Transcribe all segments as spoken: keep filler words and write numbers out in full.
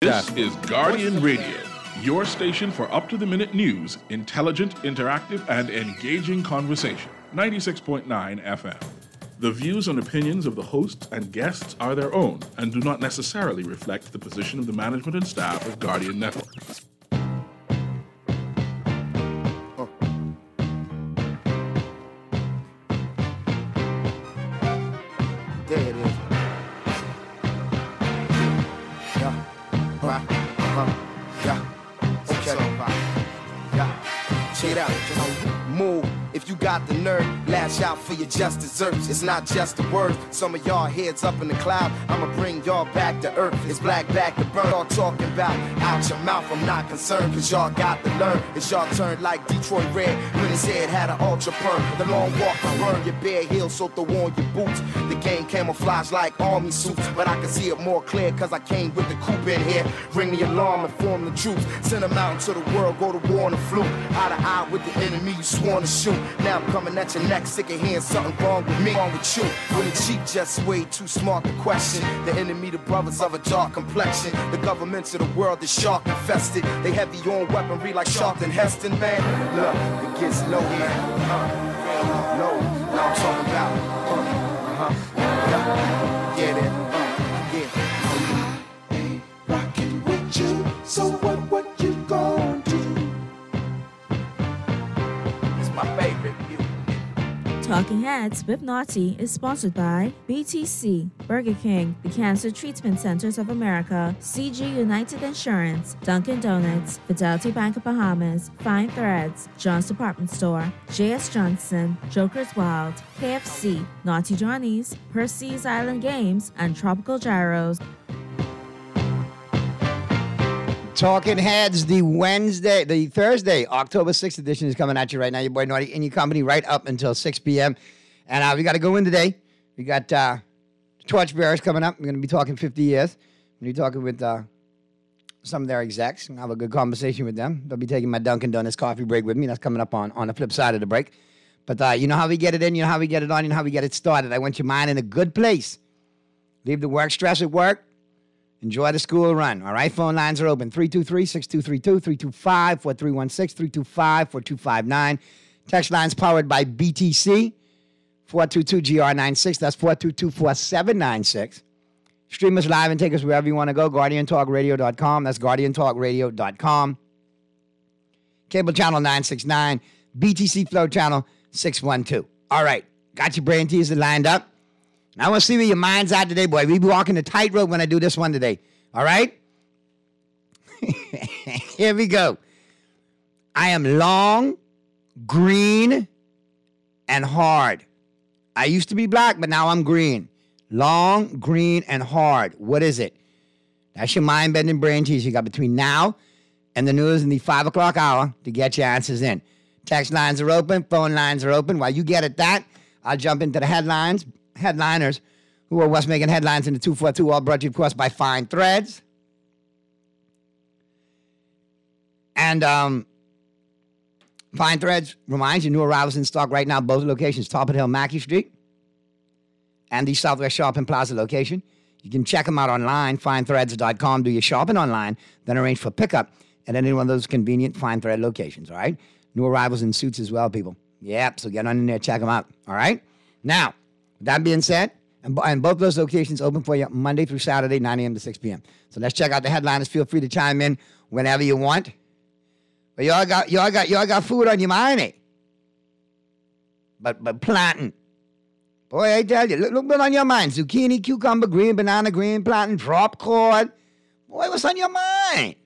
This is Guardian Radio, your station for up-to-the-minute news, intelligent, interactive, and engaging conversation. ninety-six point nine F M. The views and opinions of the hosts and guests are their own and do not necessarily reflect the position of the management and staff of Guardian Network. There it is. Yeah. Right. Uh-huh. Yeah. Okay. Yeah. Check it out. Move. If you got the nerve, lash out for your just desserts. It's not just a word. Some of y'all heads up in the cloud. I'ma bring y'all back to earth. It's black back to burn. All talking about out your mouth. I'm not concerned, cause y'all got to learn. It's y'all turn like Detroit Red when his head had an ultra perm. The long walk will burn your bare heels, so throw on your boots. The game camouflage like army suits, but I can see it more clear cause I came with the coupe in here. Ring the alarm and form the troops. Send them out into the world, go to war on the flu. Eye to eye with the enemy you sworn to shoot. Now I'm coming at your neck, sick of hearing something wrong with me, wrong with you. When the cheap just way too smart to question. The enemy, the brothers of a dark complexion. The governments of the world is shark infested. They heavy on weaponry like Charlton Heston, man. Look, it gets low, man. Uh, low. Now I'm talking about. Uh, uh-huh. Yeah, yeah, that. Uh, yeah. I ain't rocking with you. So what? What you gonna do? It's my favorite. Talking Heads with Naughty is sponsored by B T C, Burger King, the Cancer Treatment Centers of America, C G United Insurance, Dunkin' Donuts, Fidelity Bank of Bahamas, Fine Threads, John's Department Store, J S Johnson, Joker's Wild, K F C, Naughty Johnny's, Percy's Island Games, and Tropical Gyros. Talking Heads, the Wednesday, the Thursday, October sixth edition is coming at you right now. Your boy Naughty in your company right up until six p.m. And uh, we got to go in today. We got uh, Torchbearers coming up. We're going to be talking fifty years. We're going to be talking with uh, some of their execs and have a good conversation with them. They'll be taking my Dunkin' Donuts coffee break with me. That's coming up on, on the flip side of the break. But uh, you know how we get it in, you know how we get it on, you know how we get it started. I want your mind in a good place. Leave the work stress at work. Enjoy the school run, all right? Phone lines are open, three two three, six two three two, three two five, four three one six, three two five, four two five nine. Text lines powered by B T C, four two two G R nine six. That's four two two, four seven nine six. Stream us live and take us wherever you want to go, guardian talk radio dot com. That's guardian talk radio dot com. Cable channel nine sixty-nine, B T C Flow channel six one two. All right, got your brain teasers lined up. I want to see where your mind's at today, boy. We be walking the tightrope when I do this one today. All right? Here we go. I am long, green, and hard. I used to be black, but now I'm green. Long, green, and hard. What is it? That's your mind-bending brain teaser. You got between now and the news in the five o'clock hour to get your answers in. Text lines are open. Phone lines are open. While you get at that, I'll jump into the headlines. Headliners who are what's making headlines in the two forty-two, all brought to you, of course, by Fine Threads. And um, Fine Threads reminds you, new arrivals in stock right now, both locations, Top of the Hill, Mackey Street, and the Southwest Shopping Plaza location. You can check them out online, fine threads dot com. Do your shopping online, then arrange for pickup at any one of those convenient Fine Thread locations, all right? New arrivals in suits as well, people. Yep, so get on in there, check them out, all right? Now, that being said, and, and both those locations open for you Monday through Saturday, nine a.m. to six p.m. So let's check out the headliners. Feel free to chime in whenever you want. But y'all got y'all got y'all got food on your mind, eh? But but planting. Boy, I tell you, look, look what's on your mind. Zucchini, cucumber, green, banana, green, planting, drop cord. Boy, what's on your mind?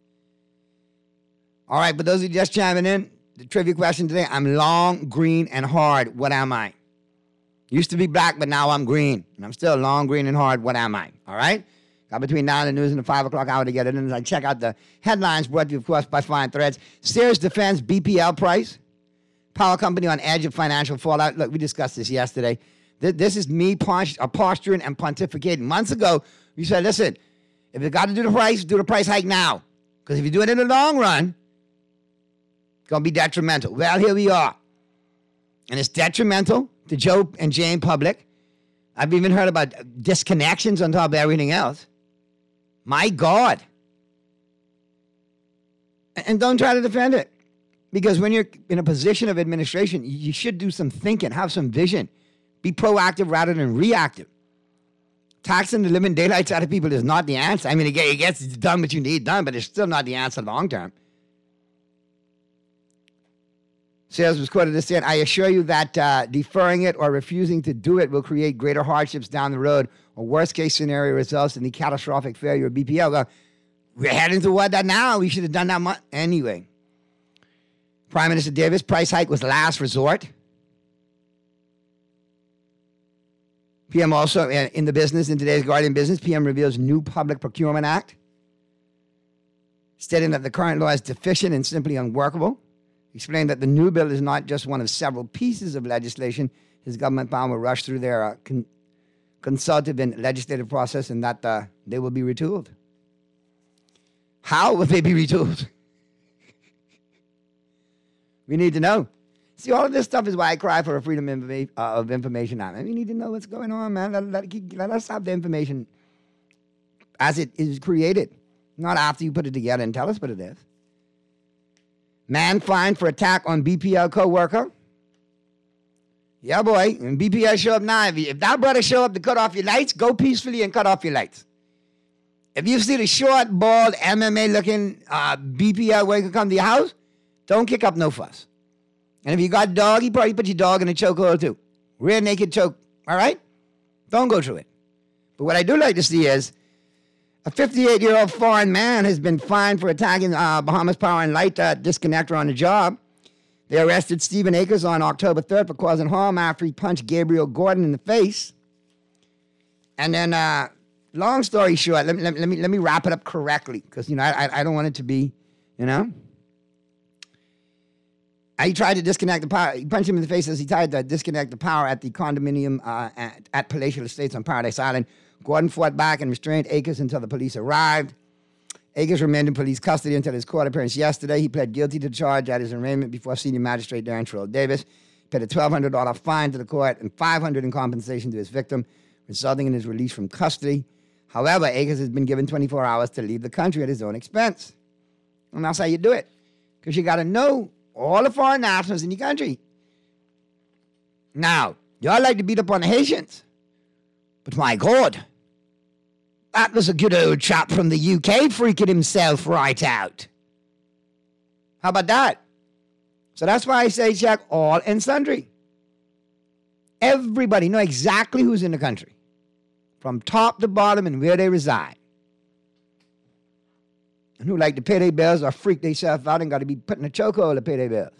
All right, but those of you just chiming in, the trivia question today, I'm long, green, and hard. What am I? Used to be black, but now I'm green. And I'm still long, green, and hard. What am I? All right? Got between now and the news and the five o'clock hour to get it in. As I check out the headlines brought to you, of course, by Fine Threads. Sears defends B P L price. Power company on edge of financial fallout. Look, we discussed this yesterday. This is me posturing and pontificating. Months ago, you said, listen, if you got to do the price, do the price hike now. Because if you do it in the long run, it's going to be detrimental. Well, here we are. And it's detrimental to Joe and Jane Public. I've even heard about disconnections on top of everything else. My God. And don't try to defend it. Because when you're in a position of administration, you should do some thinking, have some vision. Be proactive rather than reactive. Taxing the living daylights out of people is not the answer. I mean, it gets done what you need done, but it's still not the answer long term. Sayers was quoted as saying, I assure you that uh, deferring it or refusing to do it will create greater hardships down the road. A worst-case scenario results in the catastrophic failure of B P L. Well, we're heading toward that now. We should have done that much. Anyway. Prime Minister Davis, price hike was last resort. P M also, in the business, in today's Guardian business, P M reveals new Public Procurement Act, stating that the current law is deficient and simply unworkable. Explained that the new bill is not just one of several pieces of legislation. His government plan will rush through their uh, con- consultative and legislative process, and that uh, they will be retooled. How will they be retooled? We need to know. See, all of this stuff is why I cry for a Freedom informa- uh, of Information Act. We need to know what's going on, man. Let, let, let us have the information as it is created, not after you put it together and tell us what it is. Man fined for attack on B P L co-worker. Yeah, boy. When B P L show up now, if, you, if that brother show up to cut off your lights, go peacefully and cut off your lights. If you see the short, bald, M M A-looking uh, B P L worker come to your house, don't kick up no fuss. And if you got a dog, you probably put your dog in a chokehold too. Rear naked choke, all right? Don't go through it. But what I do like to see is a fifty-eight-year-old foreign man has been fined for attacking uh, Bahamas Power and Light uh, disconnector on the job. They arrested Stephen Akers on October third for causing harm after he punched Gabriel Gordon in the face. And then, uh, long story short, let me, let, let me, let me wrap it up correctly because, you know, I, I don't want it to be, you know. He tried to disconnect the power. He punched him in the face as he tried to disconnect the power at the condominium uh, at, at Palatial Estates on Paradise Island. Gordon fought back and restrained Akers until the police arrived. Akers remained in police custody until his court appearance yesterday. He pled guilty to the charge at his arraignment before senior magistrate Darren Terrell Davis. He paid a twelve hundred dollars fine to the court and five hundred dollars in compensation to his victim, resulting in his release from custody. However, Akers has been given twenty-four hours to leave the country at his own expense. And that's how you do it. Because you got to know all the foreign nationals in your country. Now, y'all like to beat up on the Haitians. But my God, that was a good old chap from the U K freaking himself right out. How about that? So that's why I say check all and sundry. Everybody know exactly who's in the country, from top to bottom and where they reside. And who like to pay their bills or freak themselves out and got to be put in a chokehold to pay their bills.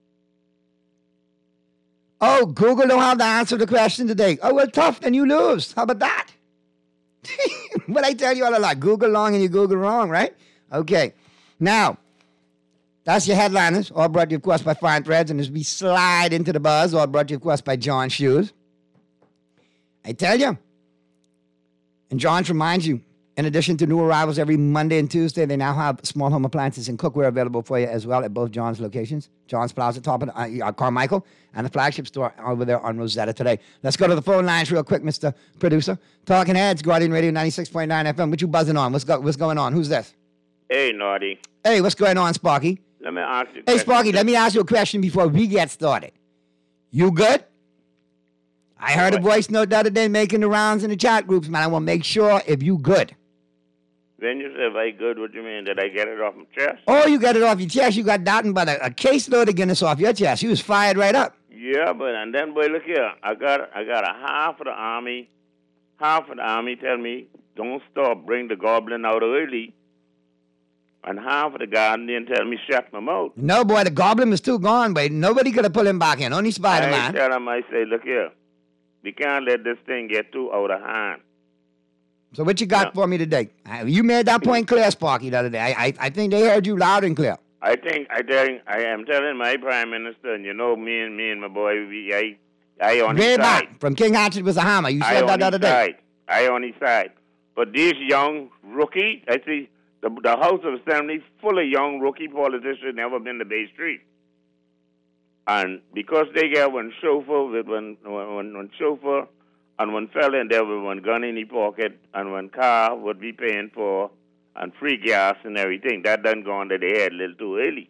Oh, Google don't have the answer to the question today. Oh, well, tough, then you lose. How about that? But I tell you all a lot. Google long and you Google wrong, right? Okay. Now, that's your headliners, all brought to you, of course, by Fine Threads. And as we slide into the buzz, all brought to you, of course, by John Shoes. I tell you. And John reminds you, in addition to new arrivals every Monday and Tuesday, they now have small home appliances and cookware available for you as well at both John's locations. John's Plaza, top of uh, Carmichael, and the flagship store over there on Rosetta today. Let's go to the phone lines real quick, Mister Producer. Talking Heads, Guardian Radio ninety-six point nine F M. What you buzzing on? What's, go- what's going on? Who's this? Hey, Naughty. Hey, what's going on, Sparky? Let me ask you a Hey, question. Sparky, let me ask you a question before we get started. You good? I heard a voice note the other day making the rounds in the chat groups, man. I want to make sure if you good. When you say very good, what you mean? Did I get it off my chest? Oh, you got it off your chest. You got nothing but a, a caseload of Guinness off your chest. You was fired right up. Yeah, but and then, boy, look here. I got I got a half of the army. Half of the army tell me, don't stop, bring the goblin out early. And half of the Guardian tell me, shut my mouth. No, boy, the goblin was too gone, boy. Nobody could have pulled him back in. Only I Spider-Man. tell him, I say, look here. We can't let this thing get too out of hand. So what you got Yeah. for me today? Uh, You made that point clear, Sparky, the other day. I, I, I think they heard you loud and clear. I think I think I am telling my prime minister, and you know me and me and my boy, we I I on Way his back side. from King Hatchet was a hammer. You I said on that the his other day. side. I on his side. But these young rookie, I see the the House of Assembly full of young rookie politicians never been to Bay Street. And because they get one chauffeur with one one, one chauffeur and one fella in there with one gun in his pocket and one car would be paying for and free gas and everything. That done gone to their head a little too early.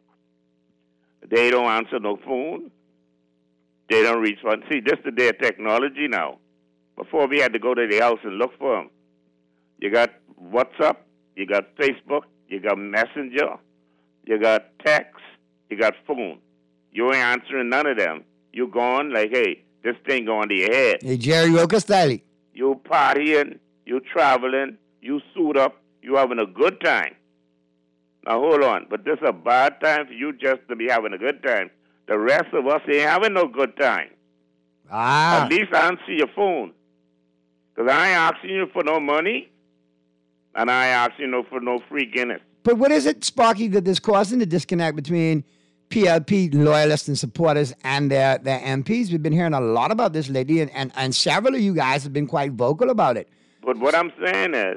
They don't answer no phone. They don't respond. See, this is their technology now. Before we had to go to the house and look for them. You got WhatsApp, you got Facebook, you got Messenger, you got text, you got phone. You ain't answering none of them. You gone like, hey, this thing going to your head. Hey, Jerry Roca style. You partying, you traveling, you suit up, you having a good time. Now, hold on. But this is a bad time for you just to be having a good time. The rest of us ain't having no good time. Ah. At least answer your phone. Because I ain't asking you for no money, and I ain't asking you for no free Guinness. But what is it, Sparky, that is causing the disconnect between P L P loyalists and supporters and their, their M Ps? We've been hearing a lot about this lately, and, and, and several of you guys have been quite vocal about it. But what I'm saying is,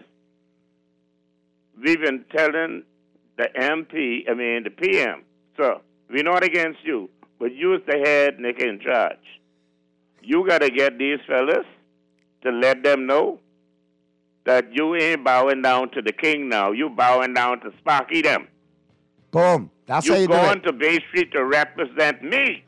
we've been telling the M P, I mean the P M, sir, we're not against you, but you's the head nigga in charge. You got to get these fellas to let them know that you ain't bowing down to the king now. You bowing down to Sparky them. Boom. That's how you You do it. going to Bay Street to represent me,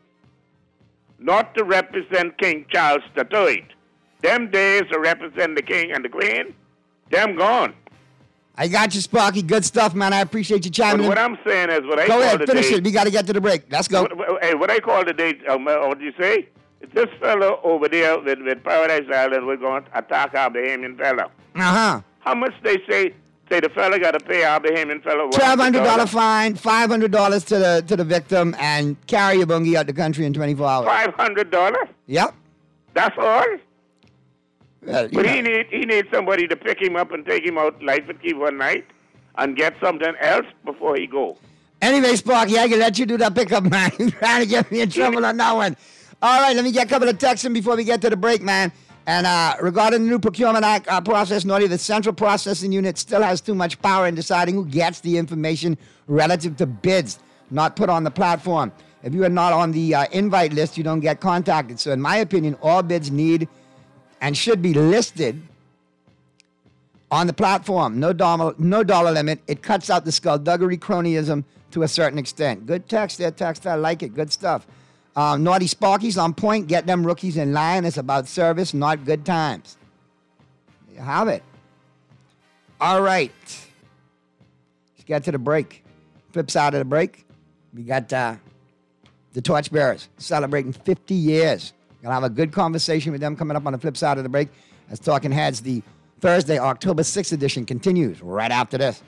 not to represent King Charles the Third. Them days to represent the king and the queen, them gone. I got you, Sparky. Good stuff, man. I appreciate you But chiming in. what I'm saying is, what I Go call ahead, the finish day, it. We got to get to the break. Let's go. What, what- hey, what I call today, um, what did you say? This fellow over there with, with Paradise Island, we're going to attack our Bahamian fellow. Uh-huh. How much they say? Say the fellow got to pay our Bahamian fellow? twelve hundred dollars fine, five hundred dollars to the to the victim, and carry your bungie out the country in twenty-four hours. five hundred dollars? Yep. That's all? Well, you But know. he need he needs somebody to pick him up and take him out life and keep one night and get something else before he go. Anyway, Sparky, I can let you do that pickup, man. You're trying to get me in trouble on that one. All right, let me get a couple of texts in before we get to the break, man. And uh, regarding the new Procurement Act uh, process, Naughty, the Central Processing Unit still has too much power in deciding who gets the information relative to bids not put on the platform. If you are not on the uh, invite list, you don't get contacted. So in my opinion, all bids need and should be listed on the platform. No dollar, no dollar limit. It cuts out the skullduggery, cronyism to a certain extent. Good text there, text. I like it. Good stuff. Um, Naughty Sparky's on point. Get them rookies in line. It's about service, not good times. There you have it. All right. Let's get to the break. Flip side of the break, we got uh, the Torchbearers celebrating fifty years. Gonna have a good conversation with them coming up on the flip side of the break. As Talking Heads, the Thursday, October sixth edition continues right after this.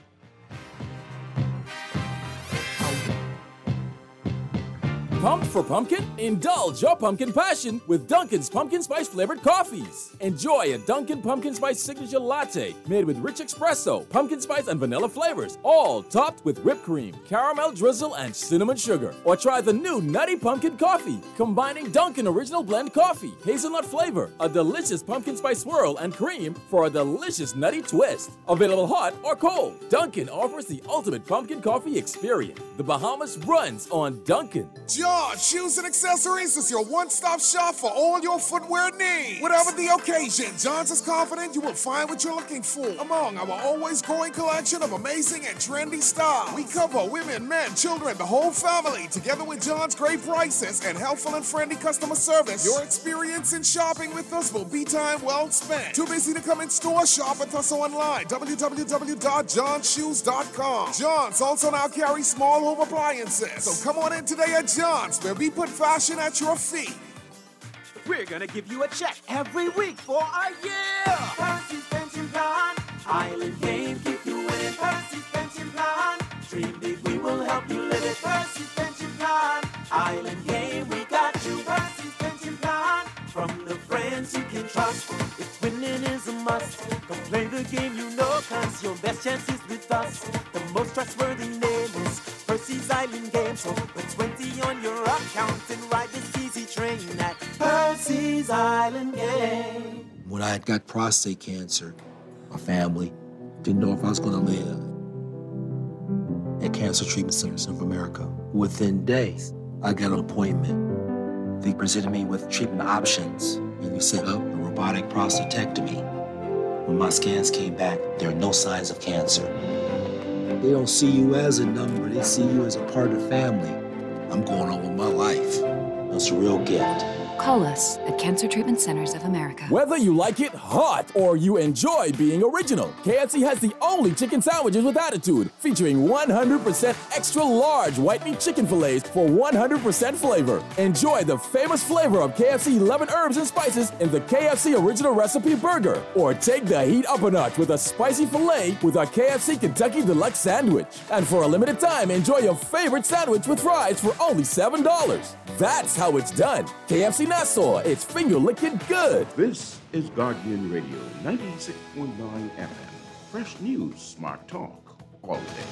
Pumped for pumpkin? Indulge your pumpkin passion with Dunkin's pumpkin spice flavored coffees. Enjoy a Dunkin' pumpkin spice signature latte made with rich espresso, pumpkin spice, and vanilla flavors, all topped with whipped cream, caramel drizzle, and cinnamon sugar. Or try the new Nutty Pumpkin Coffee, combining Dunkin' Original Blend coffee, hazelnut flavor, a delicious pumpkin spice swirl, and cream for a delicious nutty twist. Available hot or cold, Dunkin' offers the ultimate pumpkin coffee experience. The Bahamas runs on Dunkin'. John Shoes and Accessories is your one-stop shop for all your footwear needs. Whatever the occasion, John's is confident you will find what you're looking for among our always growing collection of amazing and trendy styles. We cover women, men, children, the whole family. Together with John's great prices and helpful and friendly customer service, your experience in shopping with us will be time well spent. Too busy to come in store? Shop with us online, w w w dot john shoes dot com. John's also now carries small home appliances. So come on in today at John's, where we put fashion at your feet. We're gonna give you a check every week for a year. Percy's Pension Plan, Island Game, keep you winning. Percy's Pension Plan, dream big, we will help you live it. Percy's Pension Plan, Island Game, we got you. Percy's Pension Plan, from the friends you can trust. If winning is a must, come play the game you know, cause your best chance is with us. The most trustworthy name is Percy's Island Game, so put twenty on your account and ride this easy train at Percy's Island Game. When I had got prostate cancer, my family didn't know if I was gonna live. At Cancer Treatment Centers of America, within days, I got an appointment. They presented me with treatment options, and we set up a robotic prostatectomy. When my scans came back, there are no signs of cancer. They don't see you as a number, they see you as a part of the family. I'm going on with my life. That's a real gift. Call us at Cancer Treatment Centers of America. Whether you like it hot or you enjoy being original, K F C has the only chicken sandwiches with attitude, featuring one hundred percent extra large white meat chicken fillets for one hundred percent flavor. Enjoy the famous flavor of K F C eleven herbs and spices in the K F C Original Recipe Burger. Or take the heat up a notch with a spicy filet with our K F C Kentucky Deluxe Sandwich. And for a limited time, enjoy your favorite sandwich with fries for only seven dollars. That's how it's done. K F C Nassau, it's finger-licking good. This is Guardian Radio, ninety-six point nine F M. Fresh news, smart talk, all day.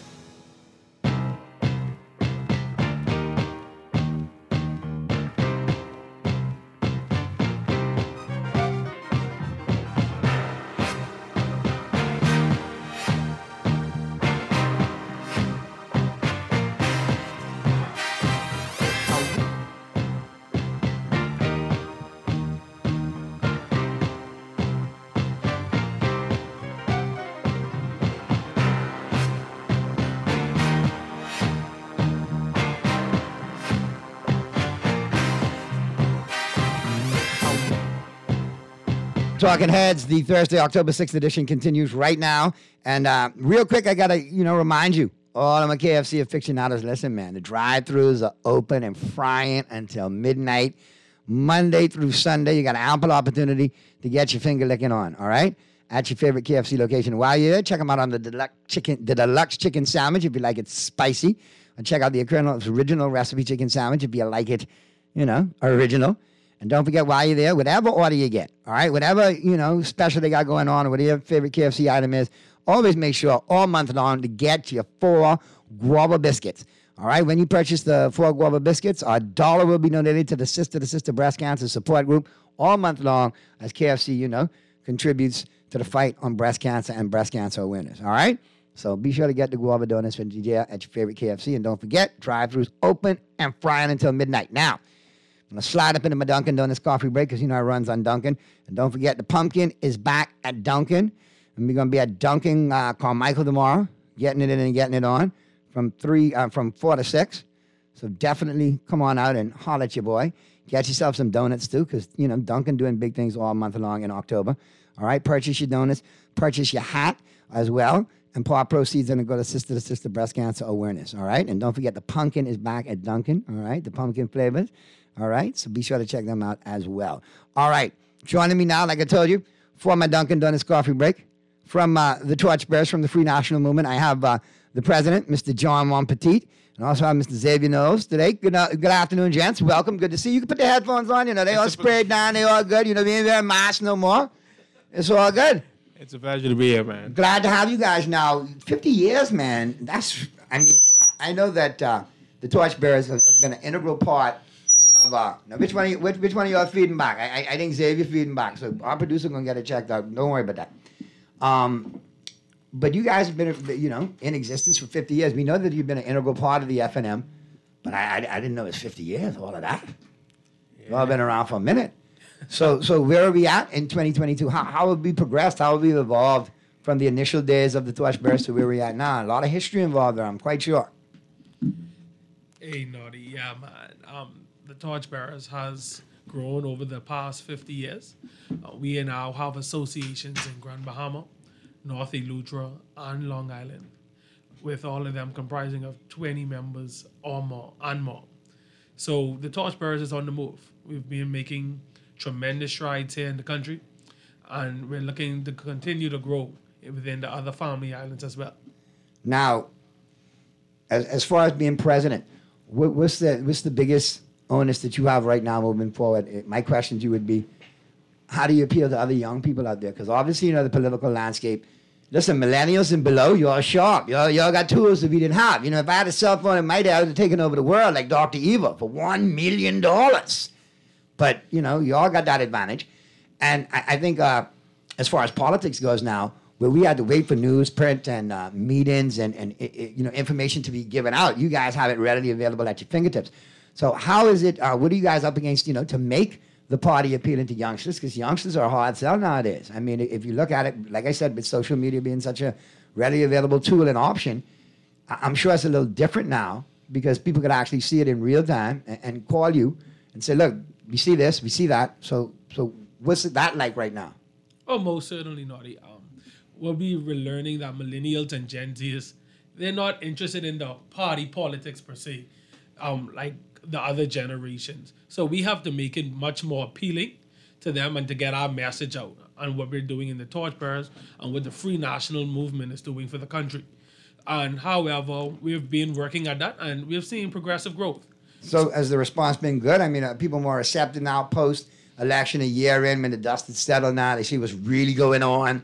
Talking Heads, the Thursday, October sixth edition continues right now. And uh, real quick, I got to, you know, remind you, all of my K F C aficionados, listen, man, the drive-thrus are open and frying until midnight, Monday through Sunday. You got an ample opportunity to get your finger licking on, all right? At your favorite K F C location. While you're there, check them out on the deluxe chicken, the deluxe chicken sandwich if you like it spicy. And check out the original recipe chicken sandwich if you like it, you know, original. And don't forget, while you're there, whatever order you get, all right, whatever, you know, special they got going on, or whatever your favorite K F C item is, always make sure all month long to get your four guava biscuits. All right, when you purchase the four guava biscuits, a dollar will be donated to the Sister to Sister Breast Cancer Support Group all month long, as K F C, you know, contributes to the fight on breast cancer and breast cancer awareness. All right, so be sure to get the guava donuts from G J at your favorite K F C, and don't forget, drive-thrus open and frying until midnight. Now, I'm going to slide up into my Dunkin' Donuts coffee break because you know it runs on Dunkin'. And don't forget, the pumpkin is back at Dunkin'. And we're going to be at Dunkin' uh, Carmichael tomorrow, getting it in and getting it on from three, uh, from four to six. So definitely come on out and holler at your boy. Get yourself some donuts too, because, you know, Dunkin' doing big things all month long in October. All right, purchase your donuts. Purchase your hat as well. And part proceeds are going to go to Sister to Sister Breast Cancer Awareness. All right, and don't forget, the pumpkin is back at Dunkin'. All right, the pumpkin flavors. All right, so be sure to check them out as well. All right, joining me now, like I told you, for my Dunkin' Donuts coffee break, from uh, the Torchbearers from the Free National Movement, I have uh, the president, Mister John Juan Petit, and also have Mister Xavier Knowles today. Good uh, good afternoon, gents. Welcome. Good to see you. You can put the headphones on. You know, they all sprayed down. They all good. You know, we ain't wearing masks no more. It's all good. It's a pleasure to be here, man. Glad to have you guys now. fifty years, man. That's, I mean, I know that uh, the Torchbearers have been an integral part of, uh, now which one, of you, which, which one of you are feeding back? I, I, I think Xavier feeding back. So our producer going to get it checked out. Don't worry about that. Um, but you guys have been, you know, in existence for fifty years. We know that you've been an integral part of the F N M, but I, I, I didn't know it was fifty years, all of that. Yeah. You've all been around for a minute. So so where are we at in twenty twenty-two? How, how have we progressed? How have we evolved from the initial days of the Torchbearers to where we're at now? A lot of history involved there, I'm quite sure. Hey, Naughty, yeah, man. Um, the Torchbearers has grown over the past fifty years. Uh, we now have associations in Grand Bahama, North Eleuthera, and Long Island, with all of them comprising of twenty members or more and more. So the Torchbearers is on the move. We've been making tremendous strides here in the country, and we're looking to continue to grow within the other family islands as well. Now, as, as far as being president, what, what's the what's the biggest onus that you have right now moving forward? My question to you would be, how do you appeal to other young people out there? Because obviously, you know, the political landscape, listen, millennials and below, you're sharp. Y'all, y'all got tools that we didn't have. You know, if I had a cell phone in my day, I would have taken over the world like Doctor Evil for one million dollars. But, you know, you all got that advantage. And I, I think uh, as far as politics goes now, where we had to wait for newsprint and uh, meetings and, and it, it, you know, information to be given out, you guys have it readily available at your fingertips. So how is it, uh, what are you guys up against, you know, to make the party appealing to youngsters, because youngsters are a hard sell nowadays. I mean, if you look at it, like I said, with social media being such a readily available tool and option, I- I'm sure it's a little different now because people could actually see it in real time and, and call you and say, look, we see this, we see that. So, so what's that like right now? Oh, most certainly, Naughty. Um, we'll be learning that millennials and Gen Zs, they're not interested in the party politics per se, um, like the other generations. So we have to make it much more appealing to them and to get our message out on what we're doing in the Torchbearers and what the Free National Movement is doing for the country. And however, we've been working at that and we've seen progressive growth. So has the response been good? I mean, are people more receptive now post-election a year in when the dust has settled now? They see what's really going on.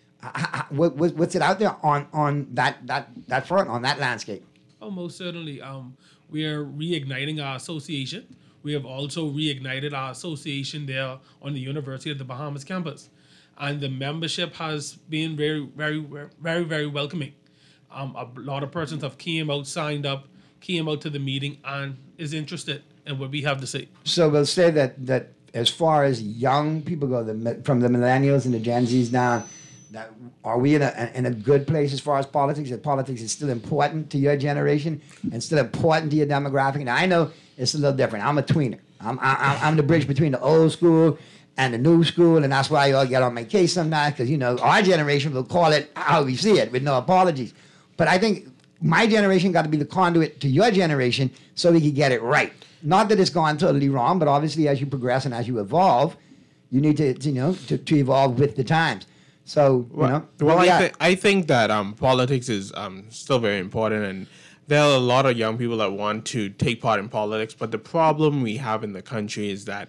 What, what, what's it out there on, on that, that, that front, on that landscape? Oh, most certainly. Um, we are reigniting our association. We have also reignited our association there on the University of the Bahamas campus. And the membership has been very, very, very, very welcoming. Um, a lot of persons have came out, signed up, came out to the meeting, and is interested in what we have to say. So we'll say that that as far as young people go, the, from the millennials and the Gen Zs now, that are we in a in a good place as far as politics? That politics is still important to your generation and still important to your demographic. And I know it's a little different. I'm a tweener. I'm I, I'm the bridge between the old school and the new school, and that's why y'all get on my case sometimes, because you know our generation will call it how we see it with no apologies. But I think my generation got to be the conduit to your generation so we could get it right. Not that it's gone totally wrong, but obviously as you progress and as you evolve, you need to, you know, to, to evolve with the times. So, you well, know. Well, I, yeah. th- I think that um, politics is um, still very important, and there are a lot of young people that want to take part in politics, but the problem we have in the country is that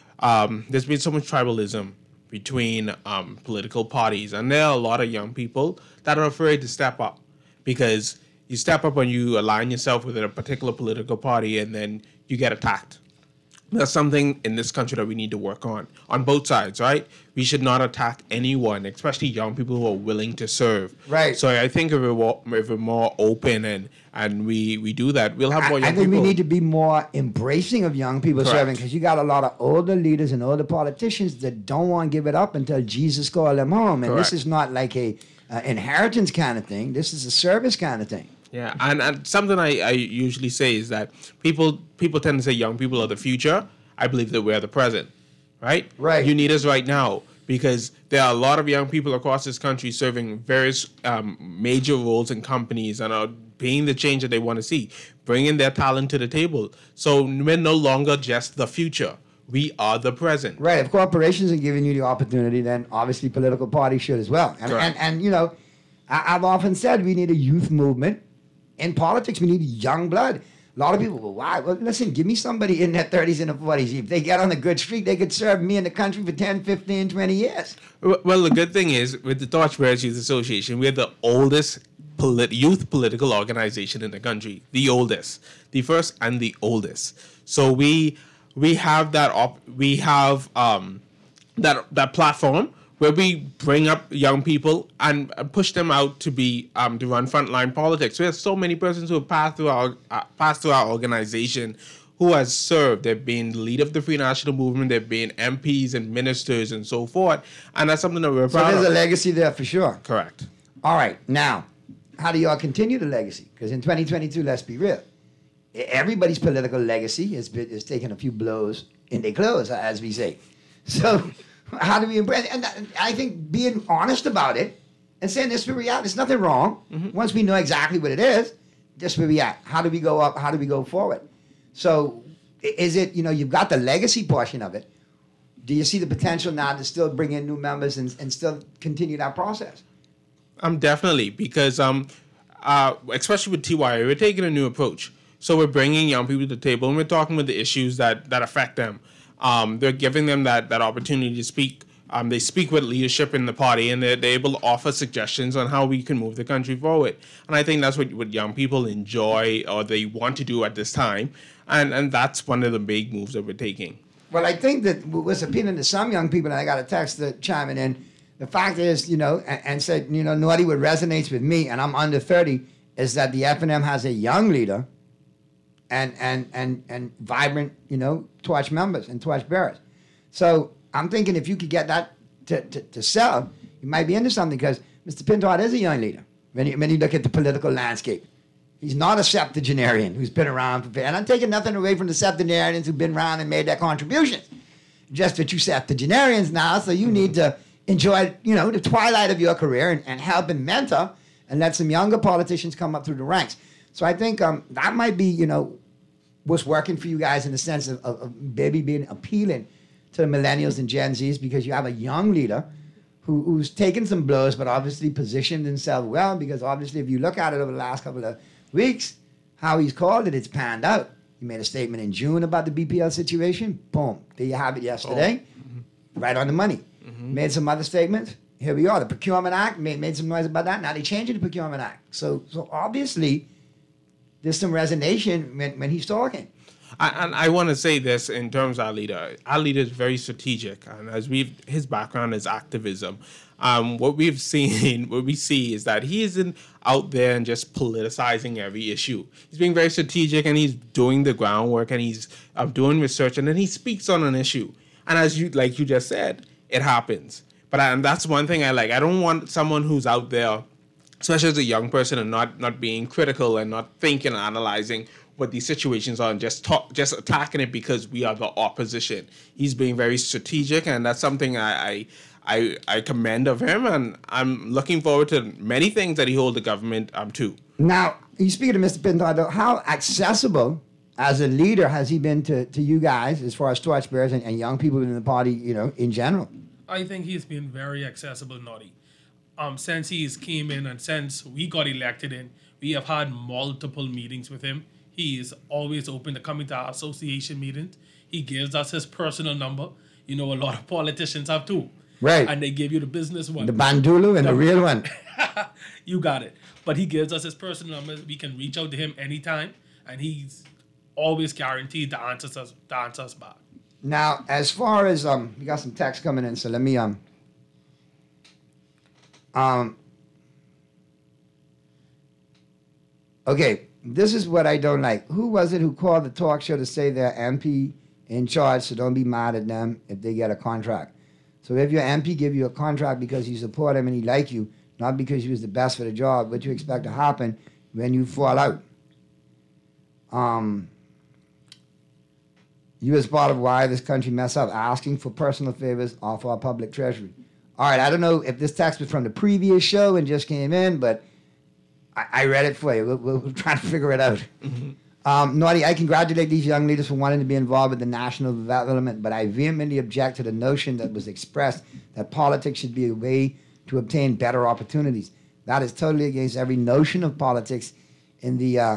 um, there's been so much tribalism between um, political parties, and there are a lot of young people that are afraid to step up. Because you step up and you align yourself with a particular political party and then you get attacked. That's something in this country that we need to work on, on both sides, right? We should not attack anyone, especially young people who are willing to serve. Right. So I think if we're more, if we're more open and, and we, we do that, we'll have more young I think people. we need to be more embracing of young people Correct. serving, because you got a lot of older leaders and older politicians that don't want to give it up until Jesus called them home. And Correct. this is not like a uh, inheritance kind of thing. This is a service kind of thing. Yeah, and, and something I, I usually say is that people people tend to say young people are the future. I believe that we're the present, right? Right. You need us right now because there are a lot of young people across this country serving various um, major roles in companies and are being the change that they want to see, bringing their talent to the table. So we're no longer just the future. We are the present. Right. If corporations are giving you the opportunity, then obviously political parties should as well. And, and, and you know, I, I've often said we need a youth movement. In politics, we need young blood. A lot of people go, why? Well, listen, give me somebody in their thirties and the forties. If they get on a good streak, they could serve me in the country for ten, fifteen, twenty years. Well, the good thing is, with the Torchbearers Youth Association, we're the oldest polit- youth political organization in the country. The oldest. The first and the oldest. So we we have that op- we have um, that that platform where we bring up young people and push them out to be um, to run frontline politics. We have so many persons who have passed through our uh, passed through our organization who has served. They've been the leader of the Free National Movement. They've been M Ps and ministers and so forth. And that's something that we're So proud there's of. a legacy there for sure. Correct. All right. Now, how do y'all continue the legacy? Because in twenty twenty-two, let's be real, everybody's political legacy has been is taking a few blows in their clothes, as we say. So how do we embrace? And I think being honest about it and saying this is where we are. There's nothing wrong. Mm-hmm. Once we know exactly what it is, this is where we are. How do we go up? How do we go forward? So is it, you know, you've got the legacy portion of it. Do you see the potential now to still bring in new members and, and still continue that process? Um, definitely, because um, uh, especially with T Y A, we're taking a new approach. So we're bringing young people to the table and we're talking with the issues that, that affect them. Um, they're giving them that, that opportunity to speak. Um, they speak with leadership in the party and they're, they're able to offer suggestions on how we can move the country forward. And I think that's what, what young people enjoy or they want to do at this time. And, and that's one of the big moves that we're taking. Well, I think that what's appealing to some young people, and I got a text that chiming in, the fact is, you know, and, and said, you know, Naughty, what resonates with me, and I'm under thirty, is that the F N M has a young leader and and and and vibrant, you know, torch members and torch bearers. So I'm thinking if you could get that to, to, to sell, you might be into something because Mister Pinto is a young leader when you, when you look at the political landscape. He's not a septuagenarian who's been around. For, and I'm taking nothing away from the septuagenarians who've been around and made their contributions. Just that you septuagenarians now, so you need to enjoy, you know, the twilight of your career and, and help and mentor and let some younger politicians come up through the ranks. So I think um, that might be, you know, what's working for you guys in the sense of, of, of maybe being appealing to the millennials and Gen Zs because you have a young leader who, who's taken some blows but obviously positioned himself well because obviously if you look at it over the last couple of weeks, how he's called it, it's panned out. He made a statement in June about the B P L situation. Boom. There you have it yesterday. Oh. Mm-hmm. Right on the money. Mm-hmm. Made some other statements. Here we are. The Procurement Act made, made some noise about that. Now they're changing the Procurement Act. So so obviously there's some resignation when, when he's talking. I, and I want to say this in terms of our leader. Our leader is very strategic, and as we've his background is activism. Um, what we've seen, what we see is that he isn't out there and just politicizing every issue. He's being very strategic, and he's doing the groundwork, and he's uh, doing research, and then he speaks on an issue. And as you, like you just said, it happens. But I, and that's one thing I like. I don't want someone who's out there, especially as a young person, and not not being critical and not thinking and analyzing what these situations are and just talk, just attacking it because we are the opposition. He's being very strategic, and that's something I, I I I commend of him, and I'm looking forward to many things that he holds the government um to. Now, you speaking to Mister Pinto, how accessible as a leader has he been to, to you guys as far as torchbearers and, and young people in the party, you know, in general? I think he's been very accessible, Noddy. Um, since he's came in and since we got elected in, we have had multiple meetings with him. He is always open to coming to our association meetings. He gives us his personal number. You know, a lot of politicians have too. Right. And they give you the business one. The Bandulu and the, the real one. You got it. But he gives us his personal number. We can reach out to him anytime. And he's always guaranteed to answer us, to answer us back. Now, as far as, um, we got some text coming in, so let me, um, um, okay. This is what I don't like. Who was it who called the talk show to say they're M P in charge, so don't be mad at them if they get a contract? So if your M P give you a contract because you support him and he like you, not because he was the best for the job, what you expect to happen when you fall out? Um, you as part of why this country mess up, asking for personal favors off our public treasury. All right, I don't know if this text was from the previous show and just came in, but I, I read it for you. We'll, we'll, we'll try to figure it out. Mm-hmm. Um, Naughty, I congratulate these young leaders for wanting to be involved with the national development, but I vehemently object to the notion that was expressed that politics should be a way to obtain better opportunities. That is totally against every notion of politics in the... Uh...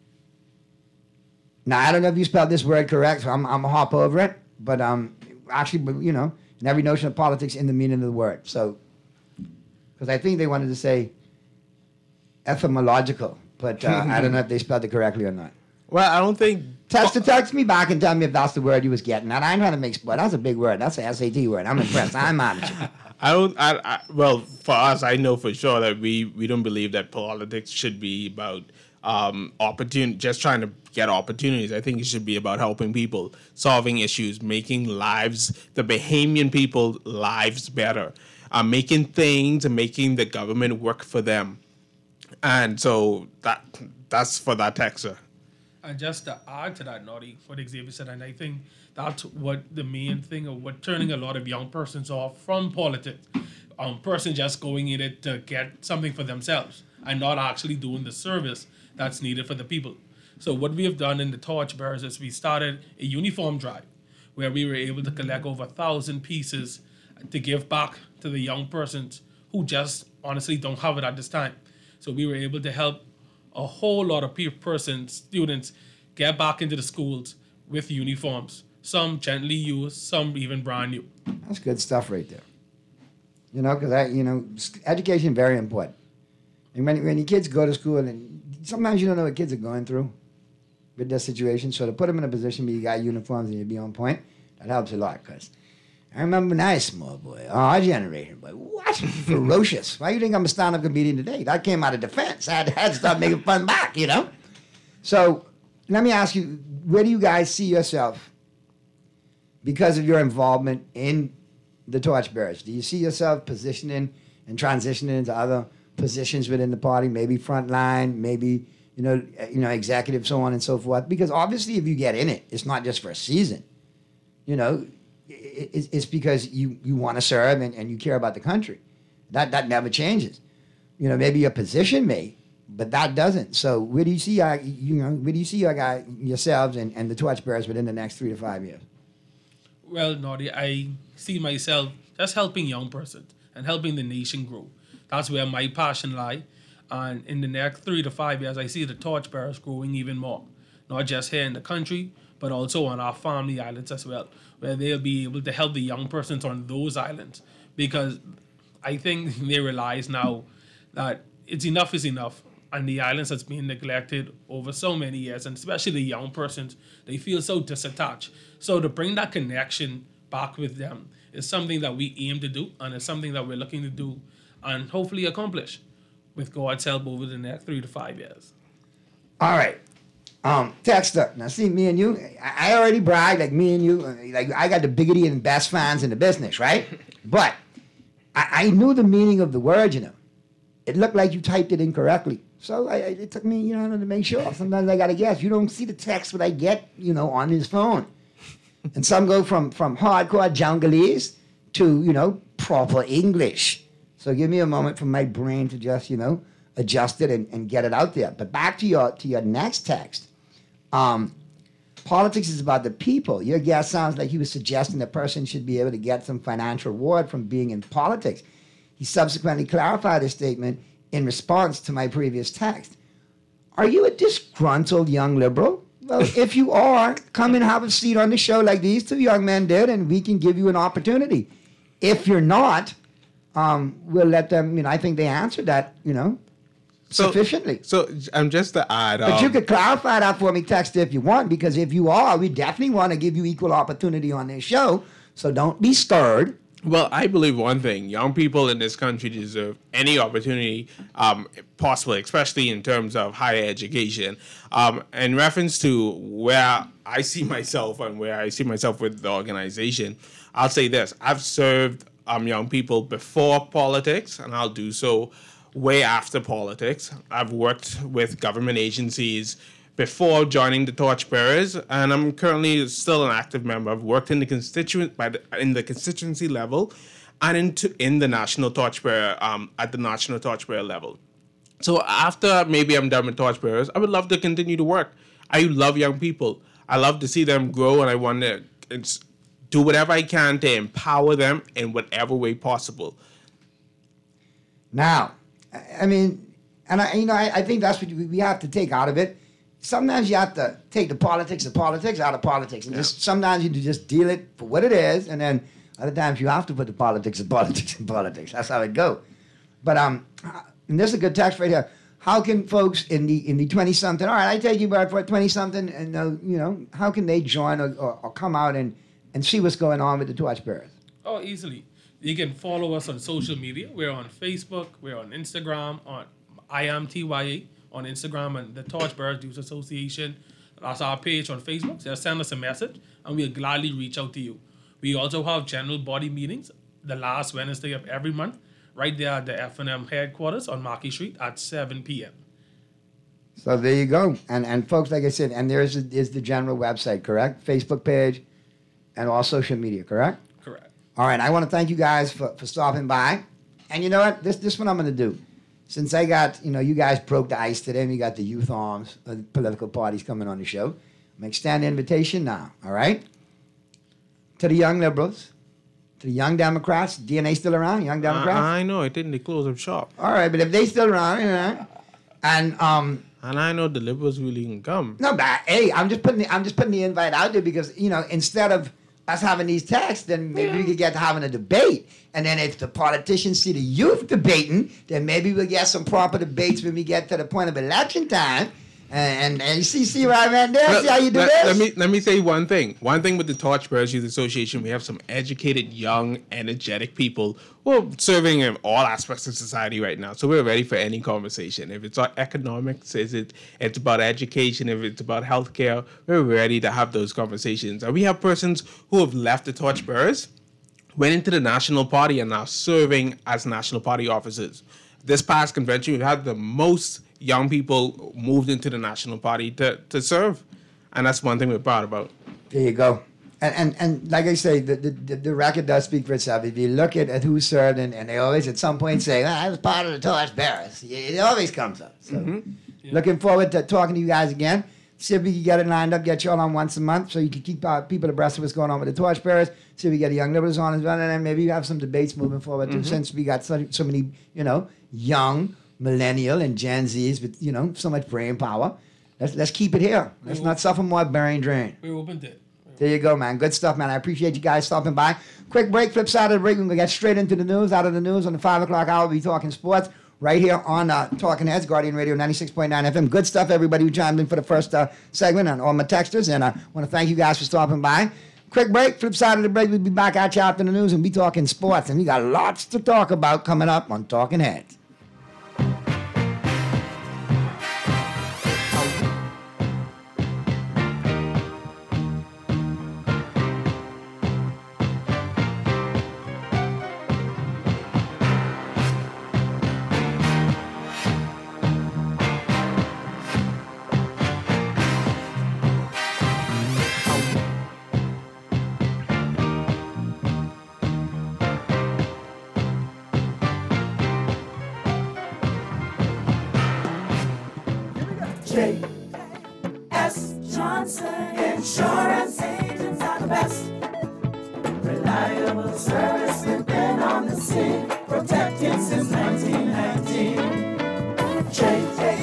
Now, I don't know if you spelled this word correct, so I'm, I'm going to hop over it, but um, actually, you know, in every notion of politics in the meaning of the word. So, because I think they wanted to say etymological, but uh, I don't know if they spelled it correctly or not. Well, I don't think... Text to text me back and tell me if that's the word you was getting at. I'm trying to make... Well, that's a big word. That's an S A T word. I'm impressed. I'm mad at you. I don't... I, I, well, for us, I know for sure that we, we don't believe that politics should be about um, opportun- just trying to get opportunities. I think it should be about helping people, solving issues, making lives, the Bahamian people, lives better, uh, making things and making the government work for them. And so that that's for that texter. And just to add to that, Naughty, what Xavier said, and I think that's what the main thing of what turning a lot of young persons off from politics. Um, person just going in it to get something for themselves and not actually doing the service that's needed for the people. So what we have done in the Torchbearers is we started a uniform drive where we were able to collect over a thousand pieces to give back to the young persons who just honestly don't have it at this time. So we were able to help a whole lot of persons, students, get back into the schools with uniforms. Some gently used, some even brand new. That's good stuff right there. You know, because I, you know, education is very important. And when when your kids go to school, and sometimes you don't know what kids are going through with their situation. So to put them in a position where you got uniforms and you be on point, that helps a lot. Because I remember when I was a small boy, oh, our generation, boy, what? Ferocious. Why do you think I'm a stand-up comedian today? That came out of defense. I had, had to start making fun back, you know? So let me ask you, where do you guys see yourself because of your involvement in the Torchbearers? Do you see yourself positioning and transitioning into other positions within the party, maybe frontline, maybe, you know, you know, executive, so on and so forth? Because obviously if you get in it, it's not just for a season. You know, it, it's because you, you want to serve and, and you care about the country. That that never changes. You know, maybe your position may, but that doesn't. So where do you see, uh, you know, where do you see your guy, yourselves and, and the Torchbearers within the next three to five years? Well, Naughty, I see myself just helping young persons and helping the nation grow. That's where my passion lies. And in the next three to five years, I see the Torchbearers growing even more. Not just here in the country, but also on our family islands as well, where they'll be able to help the young persons on those islands. Because I think they realize now that it's enough is enough. And the islands that's been neglected over so many years, and especially the young persons, they feel so disattached. So to bring that connection back with them is something that we aim to do, and it's something that we're looking to do and hopefully accomplish with God's help over the next three to five years. All right. Um, Texter, now see, me and you, I I already bragged, like me and you, uh, like I got the biggest and best fans in the business, right? But I, I knew the meaning of the word, you know. It looked like you typed it incorrectly. So I, I, it took me, you know, to make sure. Sometimes I got to guess. You don't see the text what I get, you know, on his phone. And some go from, from hardcore Jungalese to, you know, proper English. So give me a moment for my brain to just, you know, adjust it and, and get it out there. But back to your to your next text. Um, politics is about the people. Your guest sounds like he was suggesting a person should be able to get some financial reward from being in politics. He subsequently clarified his statement in response to my previous text. Are you a disgruntled young liberal? Well, if you are, come and have a seat on the show like these two young men did, and we can give you an opportunity. If you're not, um, we'll let them, you know, I think they answered that, you know, so, sufficiently. So I'm um, just to add. Um, but you could clarify that for me, text, if you want, because if you are, we definitely want to give you equal opportunity on this show. So don't be scared. Well, I believe one thing. Young people in this country deserve any opportunity um, possible, especially in terms of higher education. Um, in reference to where I see myself and where I see myself with the organization, I'll say this. I've served um, young people before politics, and I'll do so way after politics. I've worked with government agencies before joining the Torchbearers, and I'm currently still an active member. I've worked in the constituent by the, in the constituency level, and into in the national Torchbearer um, at the national Torchbearer level. So after maybe I'm done with Torchbearers, I would love to continue to work. I love young people. I love to see them grow, and I want to do whatever I can to empower them in whatever way possible. Now, I mean, and I, you know, I, I think that's what we have to take out of it. Sometimes you have to take the politics of politics out of politics. And yeah. just sometimes you just deal it for what it is. And then other times you have to put the politics of politics in politics. That's how it goes. But um, and this is a good text right here. How can folks in the in the twenty-something, all right, I take you back for twenty-something, and, uh, you know, how can they join or, or, or come out and, and see what's going on with the Torchbearers? Oh, easily. You can follow us on social media. We're on Facebook. We're on Instagram. On I am T Y A. On Instagram, and the Torchbearers Youth Association. That's our page on Facebook. So just send us a message, and we'll gladly reach out to you. We also have general body meetings the last Wednesday of every month, right there at the F and M headquarters on Marquis Street at seven p.m. So there you go. And and folks, like I said, and there's is the general website, correct? Facebook page and all social media, correct? Correct. All right. I want to thank you guys for, for stopping by. And you know what? This this what I'm going to do. Since I got, you know, you guys broke the ice today, and we got the youth arms of the political parties coming on the show. I'm going to extend the invitation now, all right? To the young liberals, to the young Democrats. D N A still around, young Democrats? Uh, I know, it didn't. They closed up shop. All right, but if they still around, you know, and um, and I know the liberals really can come. No, but hey, I'm just putting the, I'm just putting the invite out there because, you know, instead of us having these texts, then maybe yeah. we could get to having a debate. And then if the politicians see the youth debating, then maybe we'll get some proper debates when we get to the point of election time. And, and, and you see, see what I meant there? Let, see how you do let, this? let me let me say one thing. One thing with the Torchbearers Youth Association, we have some educated, young, energetic people who are serving in all aspects of society right now. So we're ready for any conversation. If it's about economics, is it it's about education, if it's about healthcare, we're ready to have those conversations. And we have persons who have left the Torchbearers, went into the National Party, and now serving as National Party officers. This past convention, we've had the most young people moved into the National Party to, to serve. And that's one thing we're proud about. There you go. And and, and like I say, the, the, the record does speak for itself. If you look at, at who served, and, and they always at some point say, well, I was part of the Torchbearers. It always comes up. So Mm-hmm. Yeah. looking forward to talking to you guys again. See if we can get it lined up, get you all on once a month so you can keep uh, people abreast of what's going on with the Torchbearers. See if we get the Young Liberals on as well. And then maybe you have some debates moving forward, too, Mhm. since we got so, so many, you know, young, millennial, and Gen Zs with, you know, so much brain power. Let's, let's keep it here. Let's not suffer more brain drain. We opened it. There you go, man. Good stuff, man. I appreciate you guys stopping by. Quick break, flip side of the break. We're going to get straight into the news. Out of the news on the five o'clock hour, we'll be talking sports right here on uh, Talking Heads, Guardian Radio ninety-six point nine F M. Good stuff, everybody who chimed in for the first uh, segment, and all my texters. And I want to thank you guys for stopping by. Quick break, flip side of the break. We'll be back at you after the news and be talking sports. And we got lots to talk about coming up on Talking Heads. J S Johnson Insurance Agents are the best. Reliable service, we've been on the scene, protecting since nineteen nineteen. J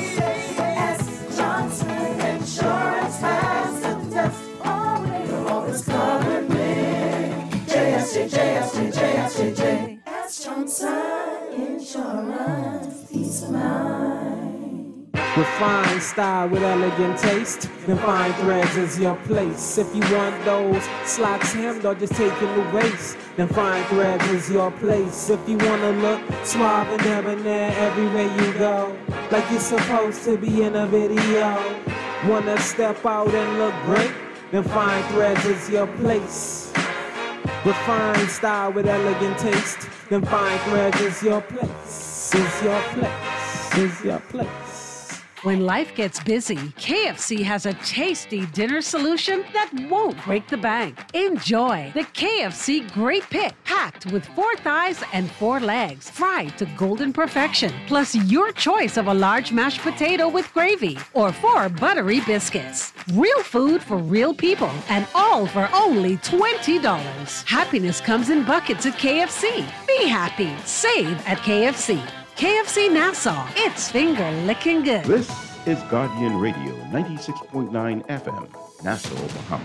S Johnson Insurance has the test. Always, you're always covered me. J S J, J S J, J S J, J S Johnson Insurance, peace of mind. Refined style with elegant taste. Then fine threads is your place. If you want those slacks hemmed or just taking the waist, then fine threads is your place. If you wanna look suave and debonair everywhere you go, like you're supposed to be in a video, wanna step out and look great, then fine threads is your place. Refined style with elegant taste. Then fine threads is your place. Is your place. Is your place. When life gets busy, K F C has a tasty dinner solution that won't break the bank. Enjoy the K F C Great Pick, packed with four thighs and four legs, fried to golden perfection, plus your choice of a large mashed potato with gravy or four buttery biscuits. Real food for real people, and all for only twenty dollars. Happiness comes in buckets at K F C. Be happy. Save at K F C. K F C Nassau, it's finger licking good. This is Guardian Radio ninety-six point nine F M, Nassau, Bahamas.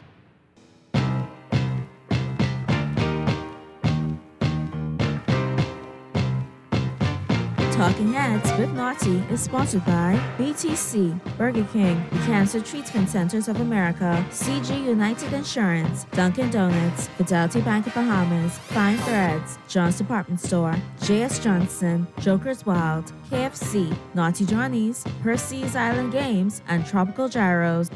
Talking Heads with Naughty is sponsored by B T C, Burger King, the Cancer Treatment Centers of America, C G United Insurance, Dunkin' Donuts, Fidelity Bank of Bahamas, Fine Threads, John's Department Store, J S Johnson, Joker's Wild, K F C, Naughty Johnny's, Percy's Island Games, and Tropical Gyros.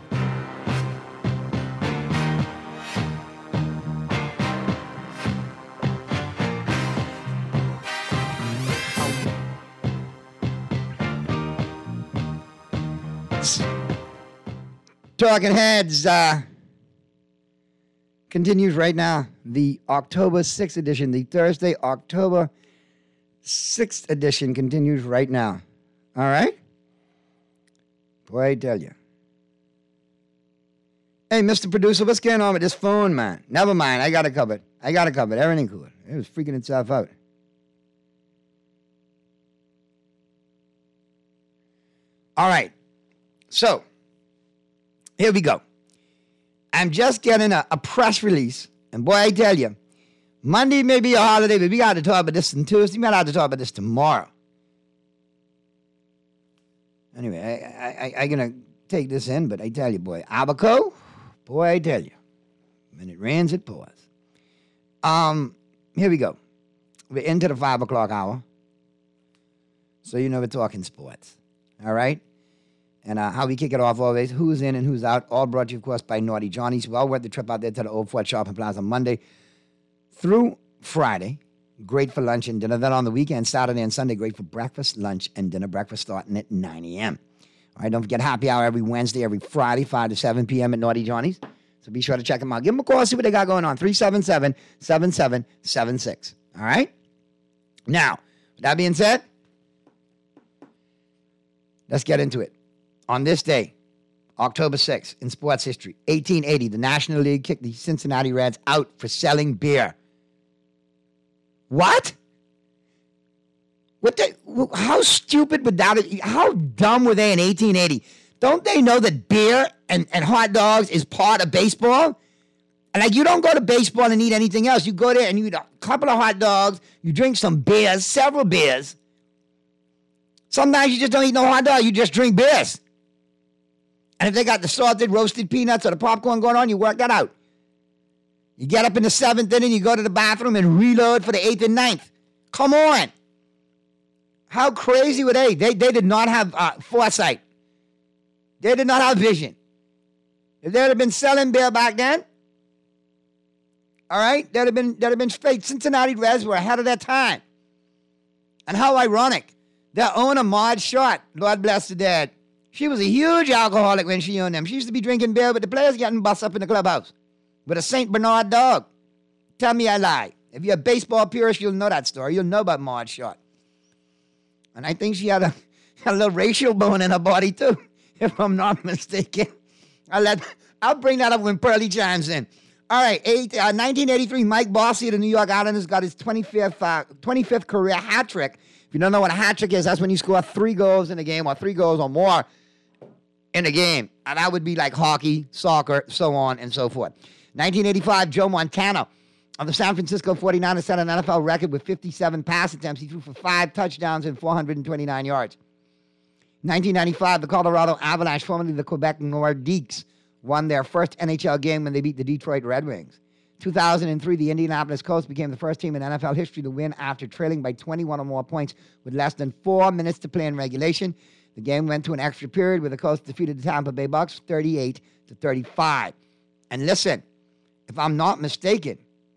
Talking Heads uh, continues right now. The October sixth edition, the Thursday, October sixth edition continues right now. All right? Boy, I tell you. Hey, Mister Producer, what's going on with this phone, man? Never mind. I got it covered. I got it covered. Everything cool. It was freaking itself out. All right. So, here we go. I'm just getting a, a press release. And boy, I tell you, Monday may be a holiday, but we got to talk about this on Tuesday. We got to talk about this tomorrow. Anyway, I, I, I, I'm going to take this in, but I tell you, boy, Abaco, boy, I tell you, when it rains, it pours. Um, here we go. We're into the five o'clock hour. So you know we're talking sports. All right? And uh, how we kick it off always, who's in and who's out, all brought to you, of course, by Naughty Johnny's. Well worth the trip out there to the Old Fort Shopping Plaza Monday through Friday. Great for lunch and dinner. Then on the weekend, Saturday and Sunday, great for breakfast, lunch, and dinner. Breakfast starting at nine a.m. All right, don't forget happy hour every Wednesday, every Friday, five to seven p.m. at Naughty Johnny's. So be sure to check them out. Give them a call, see what they got going on. three seven seven, seven seven seven six. All right? Now, with that being said, let's get into it. On this day, October sixth, in sports history, eighteen eighty, the National League kicked the Cincinnati Reds out for selling beer. What? What the, how stupid would that, how dumb were they in eighteen eighty? Don't they know that beer and, and hot dogs is part of baseball? And like, you don't go to baseball and eat anything else. You go there and you eat a couple of hot dogs, you drink some beers, several beers. Sometimes you just don't eat no hot dog, you just drink beers. And if they got the salted roasted peanuts or the popcorn going on, you work that out. You get up in the seventh inning, you go to the bathroom and reload for the eighth and ninth. Come on. How crazy were they? They, they did not have uh, foresight. They did not have vision. If they'd have been selling beer back then, all right, they'd have been, they'd have been straight. Cincinnati Reds were ahead of their time. And how ironic. Their owner, Maud Short, Lord bless the dead, she was a huge alcoholic when she owned them. She used to be drinking beer, but the players getting bust up in the clubhouse with a Saint Bernard dog. Tell me I lie. If you're a baseball purist, you'll know that story. You'll know about Maud Short. And I think she had a, a little racial bone in her body, too, if I'm not mistaken. I'll, let, I'll bring that up when Pearly chimes in. All right, eight, uh, nineteen eighty-three, Mike Bossy of the New York Islanders got his twenty-fifth, uh, twenty-fifth career hat trick. If you don't know what a hat trick is, that's when you score three goals in a game or three goals or more in a game. And that would be like hockey, soccer, so on and so forth. nineteen eighty-five, Joe Montana of the San Francisco forty-niners set an N F L record with fifty-seven pass attempts. He threw for five touchdowns and four hundred twenty-nine yards. nineteen ninety-five, the Colorado Avalanche, formerly the Quebec Nordiques, won their first N H L game when they beat the Detroit Red Wings. two thousand three, the Indianapolis Colts became the first team in N F L history to win after trailing by twenty-one or more points with less than four minutes to play in regulation. The game went to an extra period where the Colts defeated the Tampa Bay Bucks thirty-eight to thirty-five. And listen, if I'm not mistaken,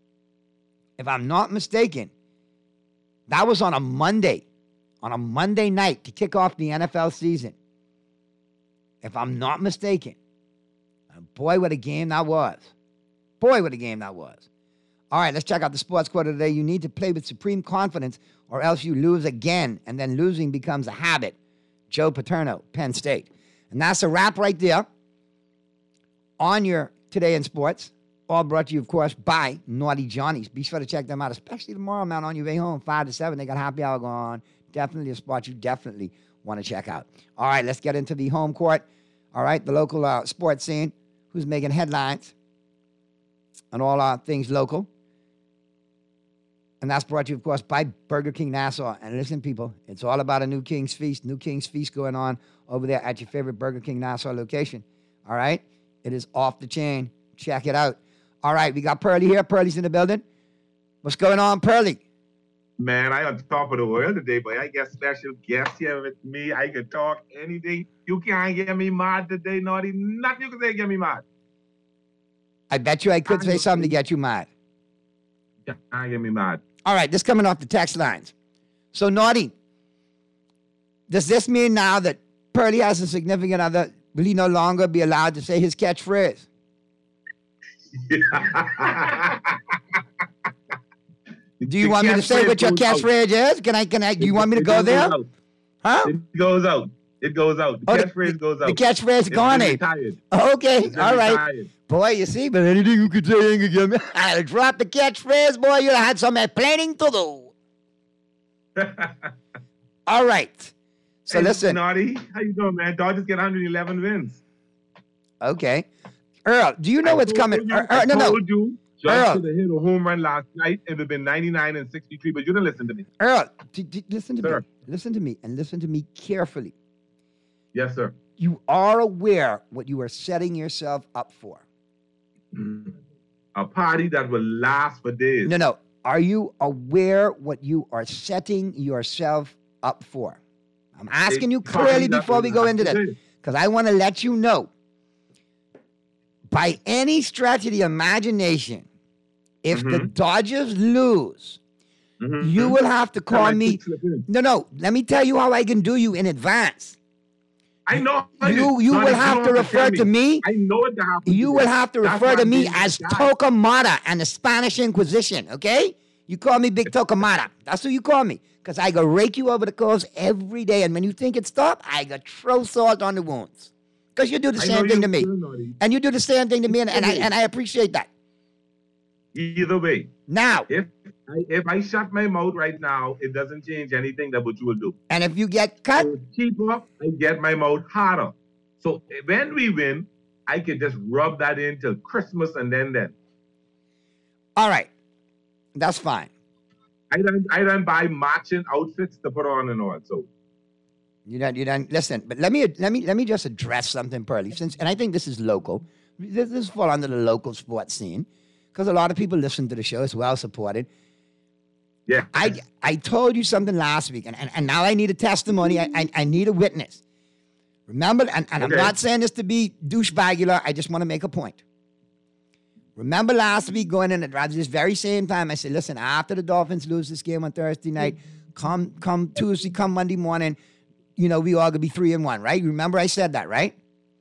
if I'm not mistaken, that was on a Monday, on a Monday night to kick off the N F L season. If I'm not mistaken. Boy, what a game that was. Boy, what a game that was. All right, let's check out the sports quote of the day. You need to play with supreme confidence or else you lose again, and then losing becomes a habit. Joe Paterno, Penn State. And that's a wrap right there on your Today in Sports. All brought to you, of course, by Naughty Johnny's. Be sure to check them out, especially tomorrow, man, on your way home, five to seven. They got happy hour going on. Definitely a spot you definitely want to check out. All right, let's get into the home court. All right, the local uh, sports scene. Who's making headlines and all our things local. And that's brought to you, of course, by Burger King Nassau. And listen, people, it's all about a New King's Feast. New King's Feast going on over there at your favorite Burger King Nassau location. All right? It is off the chain. Check it out. All right, we got Pearly here. Pearly's in the building. What's going on, Pearly? Man, I on top of the world today, but I got special guests here with me. I can talk anything. You can't get me mad today, Naughty. Nothing you can say get me mad. I bet you I could say something to get you mad. You can't get me mad. All right, this coming off the text lines. So, Naughty, does this mean now that Pearly has a significant other? Will he no longer be allowed to say his catchphrase? Do you the want me to say what your catchphrase out. is? Can I, can I, do you want me to it go there? Out. Huh? It goes out. It goes out. The oh, catchphrase the, goes out. The catchphrase is gone, eh? Okay, all right. Retired. Boy, you see, but anything you could say ain't gonna get me. I'll drop the catchphrase, boy. You'll have some planning to do. All right. So hey, listen. Naughty, how you doing, man? Dodgers get one hundred eleven wins. Okay. Earl, do you know I what's coming? You, Earl, I no, no. told you. Josh should have hit a home run last night. It would have been ninety-nine and sixty-three, but you didn't listen to me. Earl, d- d- listen to Sir. me. Listen to me and listen to me carefully. Yes, sir. You are aware what you are setting yourself up for. A party that will last for days. No, no. Are you aware what you are setting yourself up for? I'm asking you clearly before we go into this, because I want to let you know, by any stretch of the imagination, if mm-hmm. the Dodgers lose, mm-hmm. you will have to call me. No, no. Let me tell you how I can do you in advance. I know. You you will have to refer to me. I know it. You will have to refer to me as Tocamata and the Spanish Inquisition, okay? You call me Big Tocamata. That's who you call me. Because I go rake you over the coals every day. And when you think it stopped, I go throw salt on the wounds. Because you do the same thing to me. And you do the same thing to me, and, and, I, and I appreciate that. Either way. Now. If I, if I shut my mouth right now, it doesn't change anything that what you will do. And if you get cut? So keep up, I get my mouth harder. So when we win, I can just rub that in till Christmas and then then. All right. That's fine. I don't I don't buy matching outfits to put on and all. So you don't you don't listen, but let me let me let me just address something, Pearly. Since and I think this is local. This, this fall under the local sports scene. Because a lot of people listen to the show. It's well supported. Yeah. I I told you something last week, and, and, and now I need a testimony. I, I, I need a witness. Remember, and, and okay. I'm not saying this to be douchebagular. I just want to make a point. Remember last week going in at this very same time, I said, listen, after the Dolphins lose this game on Thursday night, come come Tuesday, come Monday morning, you know, we all going to be three and one, right? Remember I said that, right?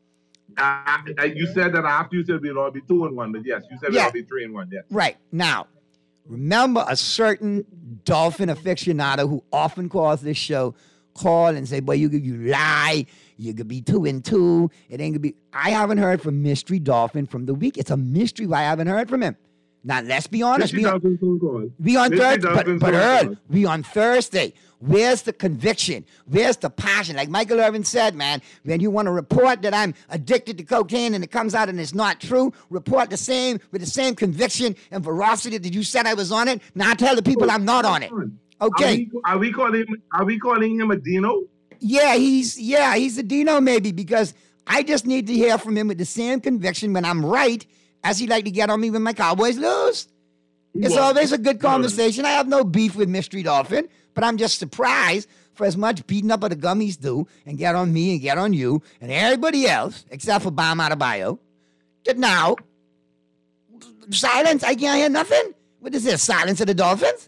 Uh, you said that after you said we'd all be two and one, but yes, you said we'd yeah. all be three and one, yes. Right. Now, remember a certain Dolphin aficionado who often calls this show, call and say, boy, you you lie. You could be two and two. It ain't gonna be. I haven't heard from Mystery Dolphin from the week. It's a mystery why I haven't heard from him. Now, let's be honest. We on, we on Thursday, but, but Earl, we on Thursday. Where's the conviction? Where's the passion? Like Michael Irvin said, man, when you want to report that I'm addicted to cocaine and it comes out and it's not true, report the same with the same conviction and veracity that you said I was on it. Now tell the people I'm not on it. Okay. Are we, are we calling are we calling him a Dino? Yeah, he's yeah, he's a Dino maybe, because I just need to hear from him with the same conviction when I'm right as he like to get on me when my Cowboys lose. He it's was. always a good conversation. I have no beef with Mystery Dolphin, but I'm just surprised for as much beating up of the gummies do and get on me and get on you and everybody else, except for Bam Adebayo, that now, silence, I can't hear nothing? What is this, silence of the Dolphins?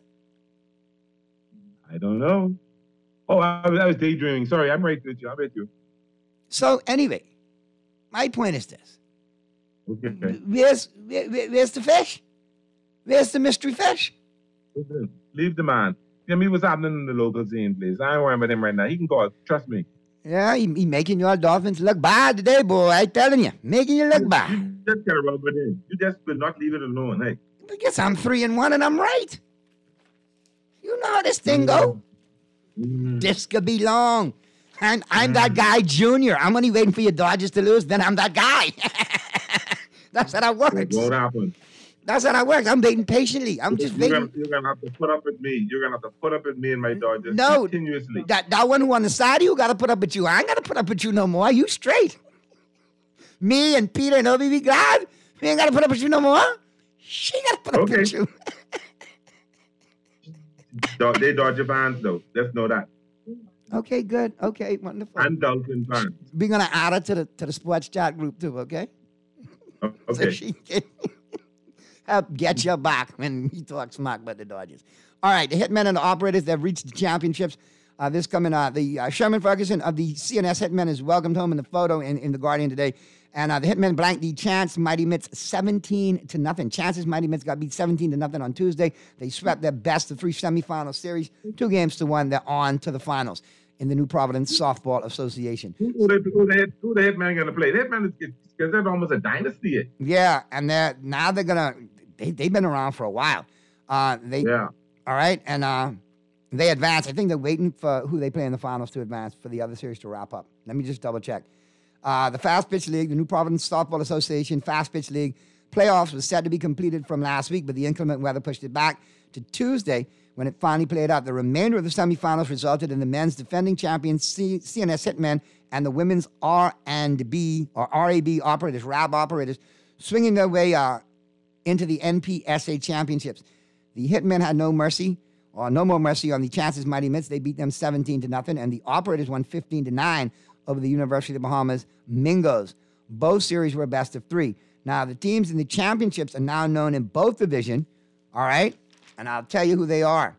I don't know. Oh, I, I was daydreaming. Sorry, I'm right with you. I'm with you. So anyway, my point is this. Okay. Where's, where, where's the fish? Where's the mystery fish? Listen, leave the man. Tell me what's happening in the local scene, please. I ain't worrying about him right now. He can call. Trust me. Yeah, he, he making your Dolphins look bad today, boy. I'm telling you. Making you look bad. You just gotta rub it in. You just will not leave it alone, hey. I guess I'm three and one and I'm right. You know how this thing go. Mm. This could be long. And I'm mm. that guy, Junior. I'm only waiting for your Dodgers to lose, then I'm that guy. That's how that works. It won't happen. That's how that works. I'm waiting patiently. I'm just you're waiting. Gonna, you're gonna have to put up with me. You're gonna have to put up with me and my Dodgers no, continuously. That that one who on the side of you got to put up with you. I ain't got to put up with you no more. You straight. Me and Peter and Obi be glad. We ain't got to put up with you no more. She got to put up okay. with you. They Dodger fans, though. Let's know that. Okay, good. Okay, wonderful. And Dolphin fans. We're gonna add her to the to the sports chat group too. Okay. Oh, okay. So she can help get your back when he talks smack about the Dodgers. All right, the Hitmen and the Operators, they've reached the championships. Uh, this coming, uh, the uh, Sherman Ferguson of the C N S Hitmen is welcomed home in the photo in, in The Guardian today. And uh, the Hitmen blanked the Chance Mighty Mitts seventeen to nothing. Chance's Mighty Mitts got beat seventeen to nothing on Tuesday. They swept their best of three semifinal series, two games to one. They're on to the finals in the New Providence Softball Association. Who, who, the, who, the, who the Hitmen going to play? The Hitmen is considered almost a dynasty. Yeah, and they're now they're gonna. They they've been around for a while. Uh, they yeah. All right, and uh, they advance. I think they're waiting for who they play in the finals to advance for the other series to wrap up. Let me just double check. Uh, the Fast Pitch League, the New Providence Softball Association Fast Pitch League playoffs was set to be completed from last week, but the inclement weather pushed it back to Tuesday when it finally played out. The remainder of the semifinals resulted in the men's defending champions, C- CNS Hitmen, and the women's R and B, or R A B operators, R A B operators, swinging their way uh, into the N P S A championships. The Hitmen had no mercy, or no more mercy on the Chances Mighty Mitts. They beat them seventeen to nothing, and the operators won fifteen to nine over the University of the Bahamas Mingos. Both series were best of three. Now, the teams in the championships are now known in both divisions, all right? And I'll tell you who they are.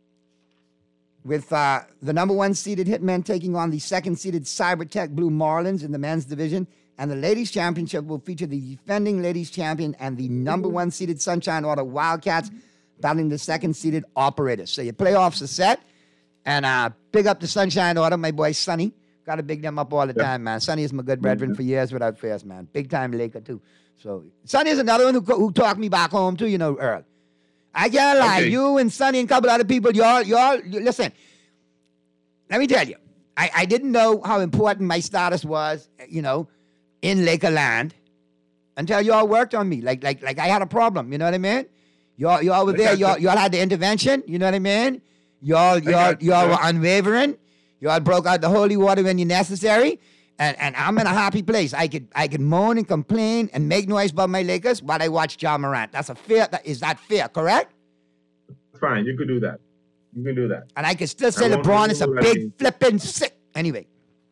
With uh, the number one seeded Hitmen taking on the second seeded Cybertech Blue Marlins in the men's division. And the ladies championship will feature the defending ladies champion and the number one seeded Sunshine Auto Wildcats battling the second seeded Operators. So your playoffs are set. And uh, big up to Sunshine Auto, my boy Sonny. Got to big them up all the time, man. Sonny is my good brethren for years without fails, man. Big time Laker, too. So Sonny is another one who, who talked me back home, too, you know, Earl. I can't lie. Okay. You and Sonny and a couple other people, y'all, y'all, you, listen. Let me tell you. I, I didn't know how important my status was, you know, in Lakerland until y'all worked on me. Like, like, like I had a problem. You know what I mean? Y'all, y'all were there. Y'all, y'all had the intervention. You know what I mean? Y'all, y'all, y'all were unwavering. Y'all broke out the holy water when you're necessary. And, and I'm in a happy place. I could I could moan and complain and make noise about my Lakers while I watch Ja Morant. That's a fair. That, is that fair? Correct? Fine, you could do that. You can do that. And I can still say I won't LeBron is a do that big again. flipping sick. Anyway,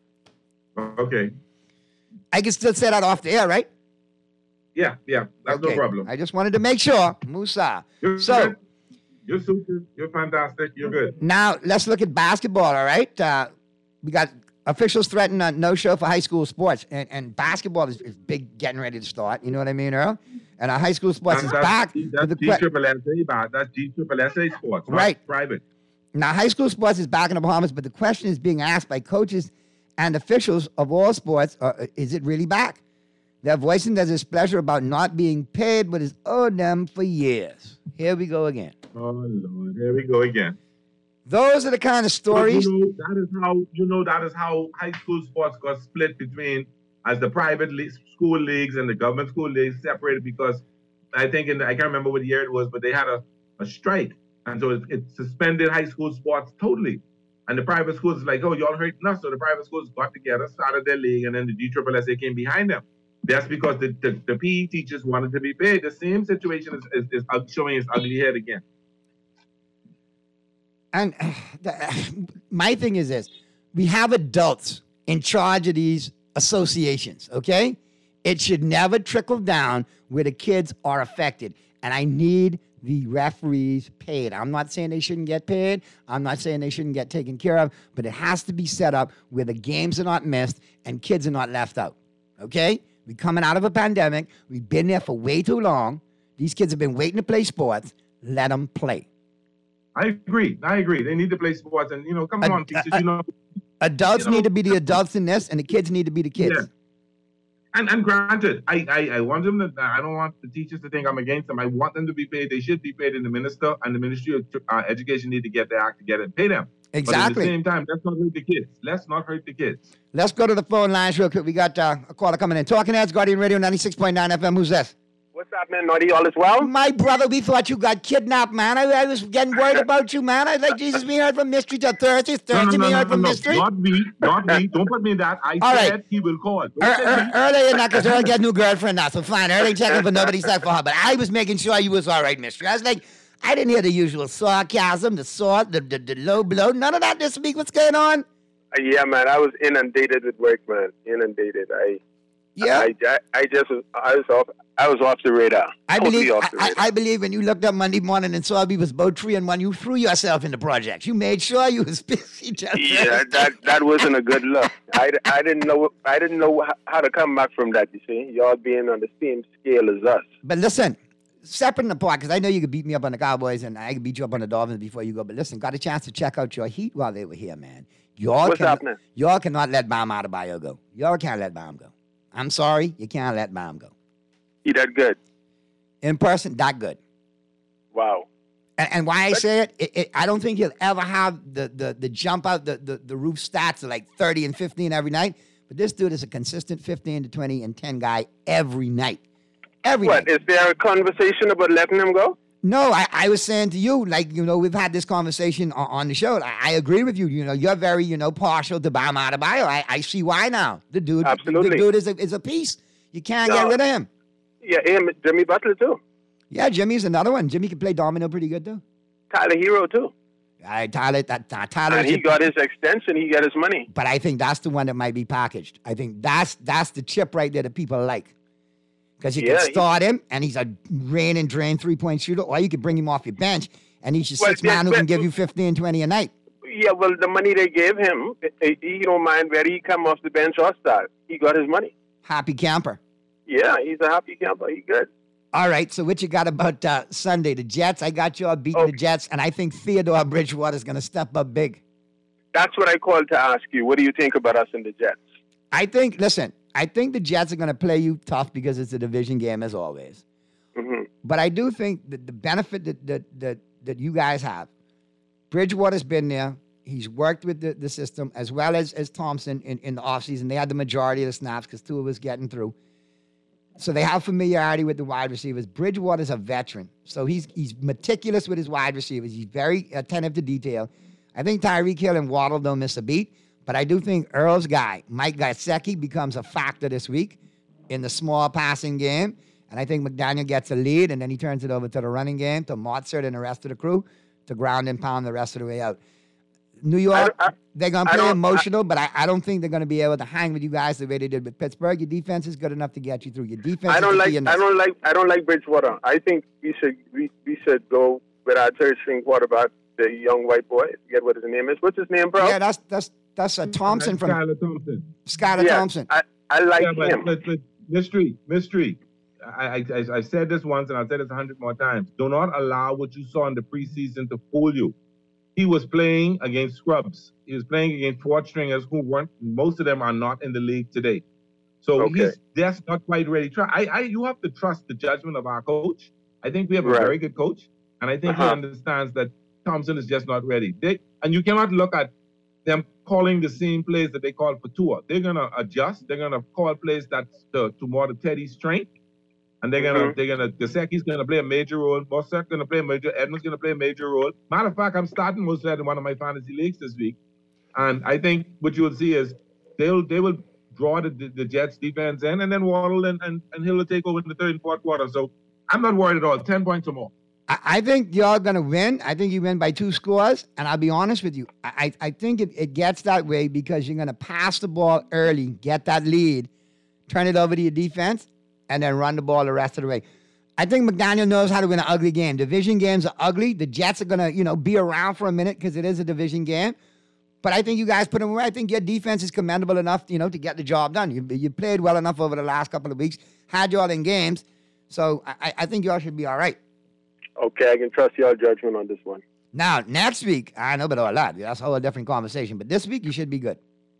Okay. I can still say that off the air, right? Yeah, yeah. That's Okay. no problem. I just wanted to make sure, Musa. You're So good. You're super. You're fantastic. You're good. now let's look at basketball. All right, uh, we got officials threaten a no-show for high school sports, and, and basketball is, is big, getting ready to start. You know what I mean, Earl? And our high school sports And is that's, back. That's with the G que- triple S A, but that's G triple S A sports, not Right. Private. Now, high school sports is back in the Bahamas, but the question is being asked by coaches and officials of all sports, uh, is it really back? They're voicing their displeasure about not being paid what is owed them for years. Here we go again. Oh, Lord. There we go again. Those are the kind of But stories. You know, that is how you know that is how high school sports got split between as the private le- school leagues and the government school leagues separated because I think in the, I can't remember what year it was, but they had a, a strike, and so it, it suspended high school sports totally. And the private schools like, oh, y'all hurting us, so the private schools got together, started their league, and then the G triple S A came behind them. That's because the, the, the P E teachers wanted to be paid. The same situation is, is, is showing its ugly head again. And uh, the, my thing is this. We have adults in charge of these associations, okay? It should never trickle down where the kids are affected. And I need the referees paid. I'm not saying they shouldn't get paid. I'm not saying they shouldn't get taken care of. But it has to be set up where the games are not missed and kids are not left out, okay? We're coming out of a pandemic. We've been there for way too long. These kids have been waiting to play sports. Let them play. I agree. I agree. They need to play sports, and you know, come Ad- on, teachers. uh, You know, Adults You know- need to be the adults in this, and the kids need to be the kids. Yeah. And and granted, I, I I want them to. I don't want the teachers to think I'm against them. I want them to be paid. They should be paid, and the minister and the Ministry of uh, Education need to get their act together and pay them. But at Exactly. the same time, let's not hurt the kids. Let's not hurt the kids. Let's go to the phone lines real quick. We got uh, a caller coming in. Talking Heads, Guardian Radio ninety-six point nine F M. Who's this? What's up, man? Naughty, all is well? My brother, we thought you got kidnapped, man. I, I was getting worried about you, man. I was like, Jesus, we heard from Mystery till Thursday. No, no, Thursday, no, we no, heard no, from no. Mystery. Not me. Not me. Don't put me in that. I All said right. he will call. Don't Er, say er, me. earlier in that, because Earl got a new girlfriend now, so fine. Earl ain't checking for nobody except for her. But I was making sure you was all right, Mystery. I was like, I didn't hear the usual sarcasm, the sword, the, the, the low blow. None of that this week. What's going on? Uh, yeah, man, I was inundated with work, man. Inundated. I, Yeah. I, I, I just was, I was off, I was off the radar. I Totally believe off the I, radar. I believe when you looked up Monday morning and saw we was both three and one, you threw yourself into projects. You made sure you was busy. Just Yeah, that that wasn't a good look. I, I didn't know I didn't know how, how to come back from that. You see, y'all being on the same scale as us. But listen, separate and apart, because I know you could beat me up on the Cowboys and I could beat you up on the Dolphins before you go. But listen, got a chance to check out your Heat while they were here, man. Y'all What's can, happening? Y'all cannot let Bam Adebayo go. Y'all can't let Bam go. I'm sorry, you can't let Bam go. He that good. In person, that good. Wow. And, and why I say it, it, it, I don't think he'll ever have the the the jump out the, the the roof stats of like thirty and fifteen every night. But this dude is a consistent fifteen to twenty and ten guy every night. Every What, night. is there a conversation about letting him go? No, I, I was saying to you, like, you know, we've had this conversation on, on the show. I, I agree with you. You know, you're very, you know, partial to Bam Adebayo. I, I see why now. The dude, Absolutely. the dude is a, is a piece. You can't No. get rid of him. Yeah, him, Jimmy Butler too. Yeah, Jimmy's another one. Jimmy can play domino pretty good, too. Tyler Hero too. All right, Tyler, that, that, Tyler. And he got his extension. He got his money. But I think that's the one that might be packaged. I think that's that's the chip right there that people like. Because you Yeah, can he- start him, and he's a rain and drain three-point shooter, or you could bring him off your bench, and he's your Well, six man yeah, who can but- give you fifteen, twenty a night. Yeah, well, the money they gave him, he he don't mind where he come off the bench or start. He got his money. Happy camper. Yeah, he's a happy camper. He good. All right, so what you got about uh, Sunday? The Jets, I got you all beating the Jets, and I think Theodore Bridgewater is going to step up big. That's what I called to ask you. What do you think about us in the Jets? I think, listen, I think the Jets are going to play you tough because it's a division game as always. Mm-hmm. But I do think that the benefit that that that, that you guys have, Bridgewater's been there. He's worked with the, the system as well as, as Thompson in, in the offseason. They had the majority of the snaps because Tua was getting through. So they have familiarity with the wide receivers. Bridgewater's a veteran. So he's he's meticulous with his wide receivers. He's very attentive to detail. I think Tyreek Hill and Waddle don't miss a beat. But I do think Earl's guy, Mike Gesicki, becomes a factor this week in the small passing game. And I think McDaniel gets a lead, and then he turns it over to the running game, to Mozart and the rest of the crew, to ground and pound the rest of the way out. New York, I- I- they're going to I play don't- emotional, but I, I don't think they're going to be able to hang with you guys the way they did with Pittsburgh. Your defense is good enough to get you through. Your defense I is don't the like. key in I this. don't like. I don't like Bridgewater. I think we should. We, we should go with our third string quarterback, the young white boy. Forget what his name is. What's his name, bro? Yeah, that's that's that's uh, Thompson from Skylar Thompson. Skylar Yeah, Thompson. I, I like Yeah, but, him. but, but mystery, mystery. I, I, I said this once and I've said this a hundred more times. Do not allow what you saw in the preseason to fool you. He was playing against scrubs. He was playing against fourth stringers who weren't, most of them are not in the league today. So Okay. he's just not quite ready. Try, I, I, you have to trust the judgment of our coach. I think we have a Right. very good coach. And I think he Uh-huh. understands that Thompson is just not ready. They, and you cannot look at them calling the same plays that they call for Tua. They're going to adjust. They're going to call plays that's to, to more to Teddy's strength. And they're gonna, Mhm. they're gonna, Gesicki's gonna play a major role. Mossack gonna play a major. Edmonds gonna play a major role. Matter of fact, I'm starting Mossack in one of my fantasy leagues this week, and I think what you will see is they'll they will draw the, the, the Jets defense in, and then Waddle and, and and Hill will take over in the third and fourth quarter. So I'm not worried at all. Ten points or more. I, I think y'all gonna win. I think you win by two scores, and I'll be honest with you. I I, I think it, it gets that way because you're gonna pass the ball early, get that lead, turn it over to your defense, and then run the ball the rest of the way. I think McDaniel knows how to win an ugly game. Division games are ugly. The Jets are gonna, you know, be around for a minute because it is a division game. But I think you guys put them away. I think your defense is commendable enough, you know, to get the job done. You you played well enough over the last couple of weeks, had y'all in games, so I, I think y'all should be all right. Okay, I can trust your judgment on this one. Now, next week, I know about all that. That's a whole different conversation. But this week, you should be good.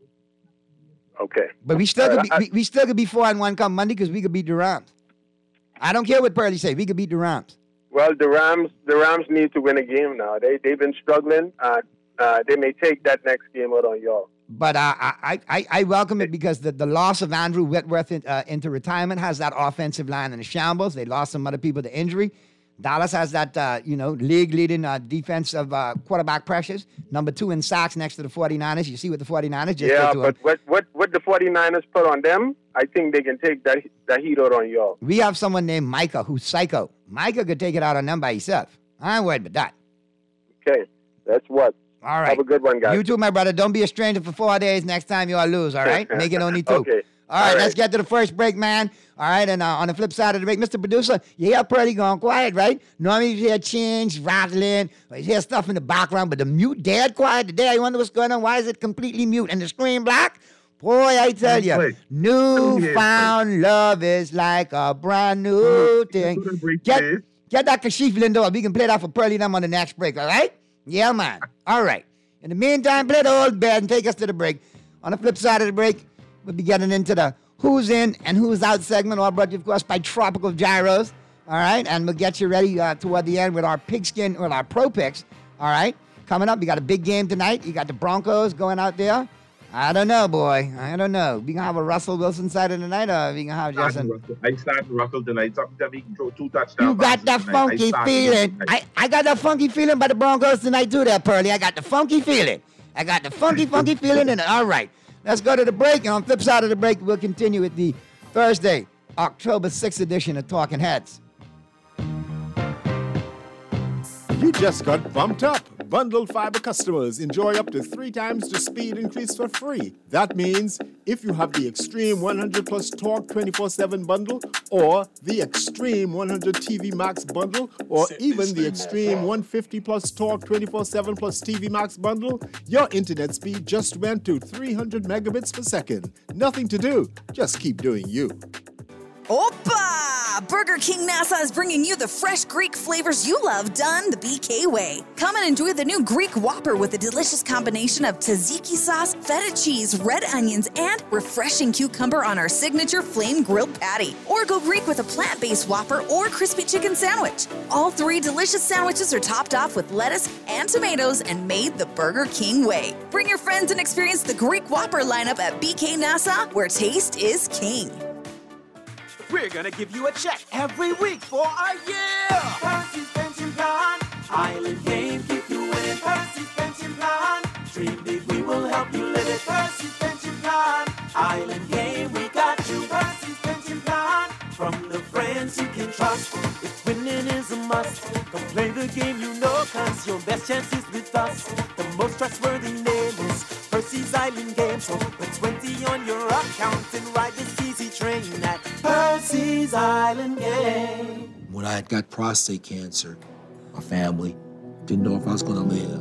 Okay. But we still Uh, could be, I- we, we still could be four and one come Monday because we could beat the Rams. I don't care what Purdy say. We could beat the Rams. Well, the Rams, the Rams need to win a game now. They they've been struggling. Uh, uh, they may take that next game out on y'all. But uh, I, I I welcome it because the, the loss of Andrew Whitworth in, uh, into retirement has that offensive line in a shambles. They lost some other people to injury. Dallas has that, uh, you know, league-leading uh, defensive uh, quarterback pressures. Number two in sacks next to the 49ers. You see what the 49ers just Yeah, did to them. but what, what what the 49ers put on them, I think they can take that that heat out on y'all. We have someone named Micah who's psycho. Micah could take it out on them by himself. I ain't worried about that. Okay, that's what. All right. Have a good one, guys. You too, my brother. Don't be a stranger for four days next time you all lose, all right? Make it only two. Okay. All right, All let's right. get to the first break, man. All right, and uh, on the flip side of the break, Mister Producer, you hear Purdy going quiet, right? Normally you hear change, rattling, or you hear stuff in the background, but the mute dead quiet today. I wonder what's going on. Why is it completely mute? And the screen black? Boy, I tell you, Wait. newfound love is like a brand new thing. Get, get that Kashif Lindor. We can play that for Purdy and them on the next break, all right? Yeah, man. All right. In the meantime, play the old bed and take us to the break. On the flip side of the break, we'll be getting into the Who's In and Who's Out segment, all brought to you, of course, by Tropical Gyros. All right, and we'll get you ready uh, toward the end with our pigskin, with our pro picks. All right, coming up, we got a big game tonight. You got the Broncos going out there. I don't know, boy. I don't know. We gonna have a Russell Wilson side of the night, or we gonna have Justin? Russell. I started Russell tonight. Something that he can throw two touchdowns. You got that funky feeling. I, I got that funky feeling by the Broncos tonight too, there, Pearly. I got the funky feeling. I got the funky, funky feeling. And all right, let's go to the break. And on the flip side of the break, we'll continue with the Thursday, October sixth edition of Talking Heads. You just got bumped up. Bundled fiber customers enjoy up to three times the speed increase for free. That means if you have the Extreme one hundred plus Torque twenty-four seven bundle, or the Extreme one hundred T V Max bundle, or even the Extreme one fifty plus Torque twenty-four seven plus T V Max bundle, your internet speed just went to three hundred megabits per second. Nothing to do. Just keep doing you. Opa! Burger King Nassau is bringing you the fresh Greek flavors you love done the B K way. Come and enjoy the new Greek Whopper with a delicious combination of tzatziki sauce, feta cheese, red onions, and refreshing cucumber on our signature flame grilled patty. Or go Greek with a plant-based Whopper or crispy chicken sandwich. All three delicious sandwiches are topped off with lettuce and tomatoes and made the Burger King way. Bring your friends and experience the Greek Whopper lineup at B K Nassau, where taste is king. We're gonna give you a check every week for a year. Percy's Pension Plan. Island game, keep you winning. Percy's Pension Plan. Dream big, we will help you live it. Percy's Pension Plan. Island game, we got you. Percy's Pension Plan. From the friends you can trust. If winning is a must, come play the game you know, cause your best chance is with us. The most trustworthy name is Percy's Island Game. So put twenty on your account and ride this easy train at Percy's Island Game. When I had got prostate cancer, my family didn't know if I was going to live.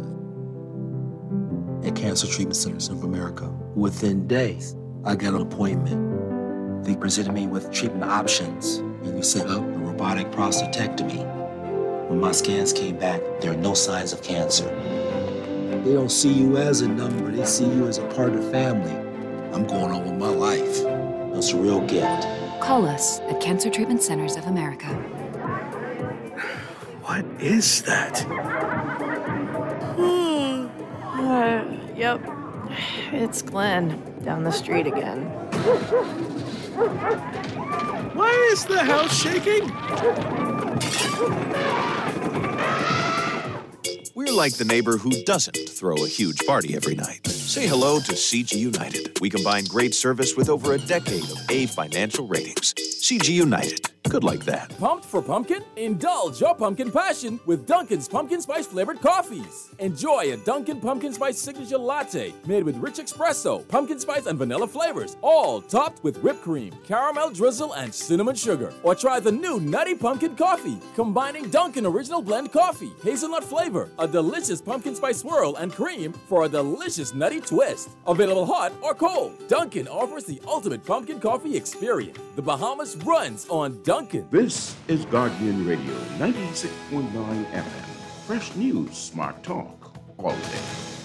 At Cancer Treatment Centers of America, within days, I got an appointment. They presented me with treatment options, and we set up a robotic prostatectomy. When my scans came back, there are no signs of cancer. They don't see you as a number, they see you as a part of the family. I'm going on with my life. It's a real gift. Call us at Cancer Treatment Centers of America. What is that? Hmm. Uh, yep. It's Glenn down the street again. Why is the house shaking? We're like the neighbor who doesn't throw a huge party every night. Say hello to C G United. We combine great service with over a decade of A financial ratings. C G United. Good like that. Pumped for pumpkin? Indulge your pumpkin passion with Dunkin's pumpkin spice flavored coffees. Enjoy a Dunkin' pumpkin spice signature latte made with rich espresso, pumpkin spice, and vanilla flavors, all topped with whipped cream, caramel drizzle, and cinnamon sugar. Or try the new Nutty Pumpkin Coffee, combining Dunkin' Original Blend Coffee, hazelnut flavor, a delicious pumpkin spice swirl, and cream for a delicious nutty twist. Available hot or cold, Dunkin' offers the ultimate pumpkin coffee experience. The Bahamas runs on Dunkin'. This is Guardian Radio, ninety-six point nine F M. Fresh news, smart talk, all day.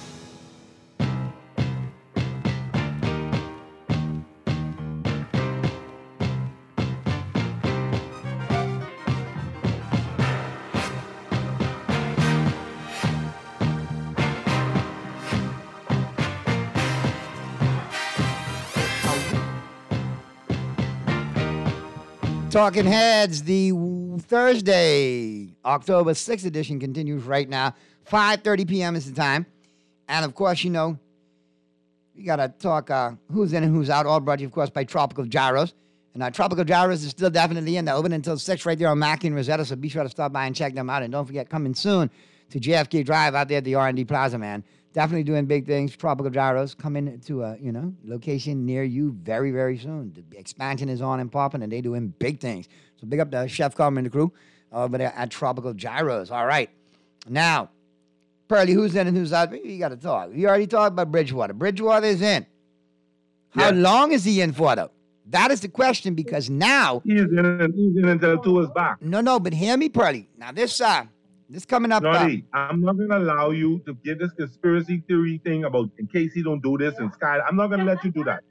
Talking Heads, the Thursday, October sixth edition continues right now. five thirty p.m. is the time. And, of course, you know, we got to talk uh, who's in and who's out, all brought to you, of course, by Tropical Gyros. And uh, Tropical Gyros is still definitely in. They're open until six right there on Mackey and Rosetta, so be sure to stop by and check them out. And don't forget, coming soon to J F K Drive out there at the R and D Plaza, man. Definitely doing big things. Tropical Gyros coming to a, you know, location near you very, very soon. The expansion is on and popping, and they're doing big things. So big up to Chef Carmen and the crew over there at Tropical Gyros. All right. Now, Pearly, who's in and who's out? You got to talk. You already talked about Bridgewater. Bridgewater is in. How Yeah. long is he in for, though? That is the question, because now... He's in, he's in until two is back. No, no, but hear me, Pearly. Now, this... uh. This coming up. Noddy, I'm not going to allow you to give this conspiracy theory thing about in case he don't do this and Sky. I'm not going to let you do that.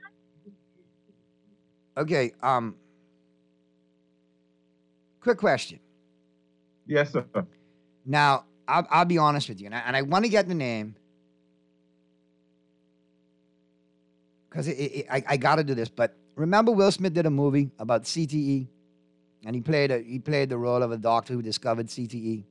Okay. Um. Quick question. Yes, sir. Now, I'll, I'll be honest with you, and I, and I want to get the name. because it, it, I, I got to do this. But remember, Will Smith did a movie about C T E, and he played a, he played the role of a doctor who discovered C T E.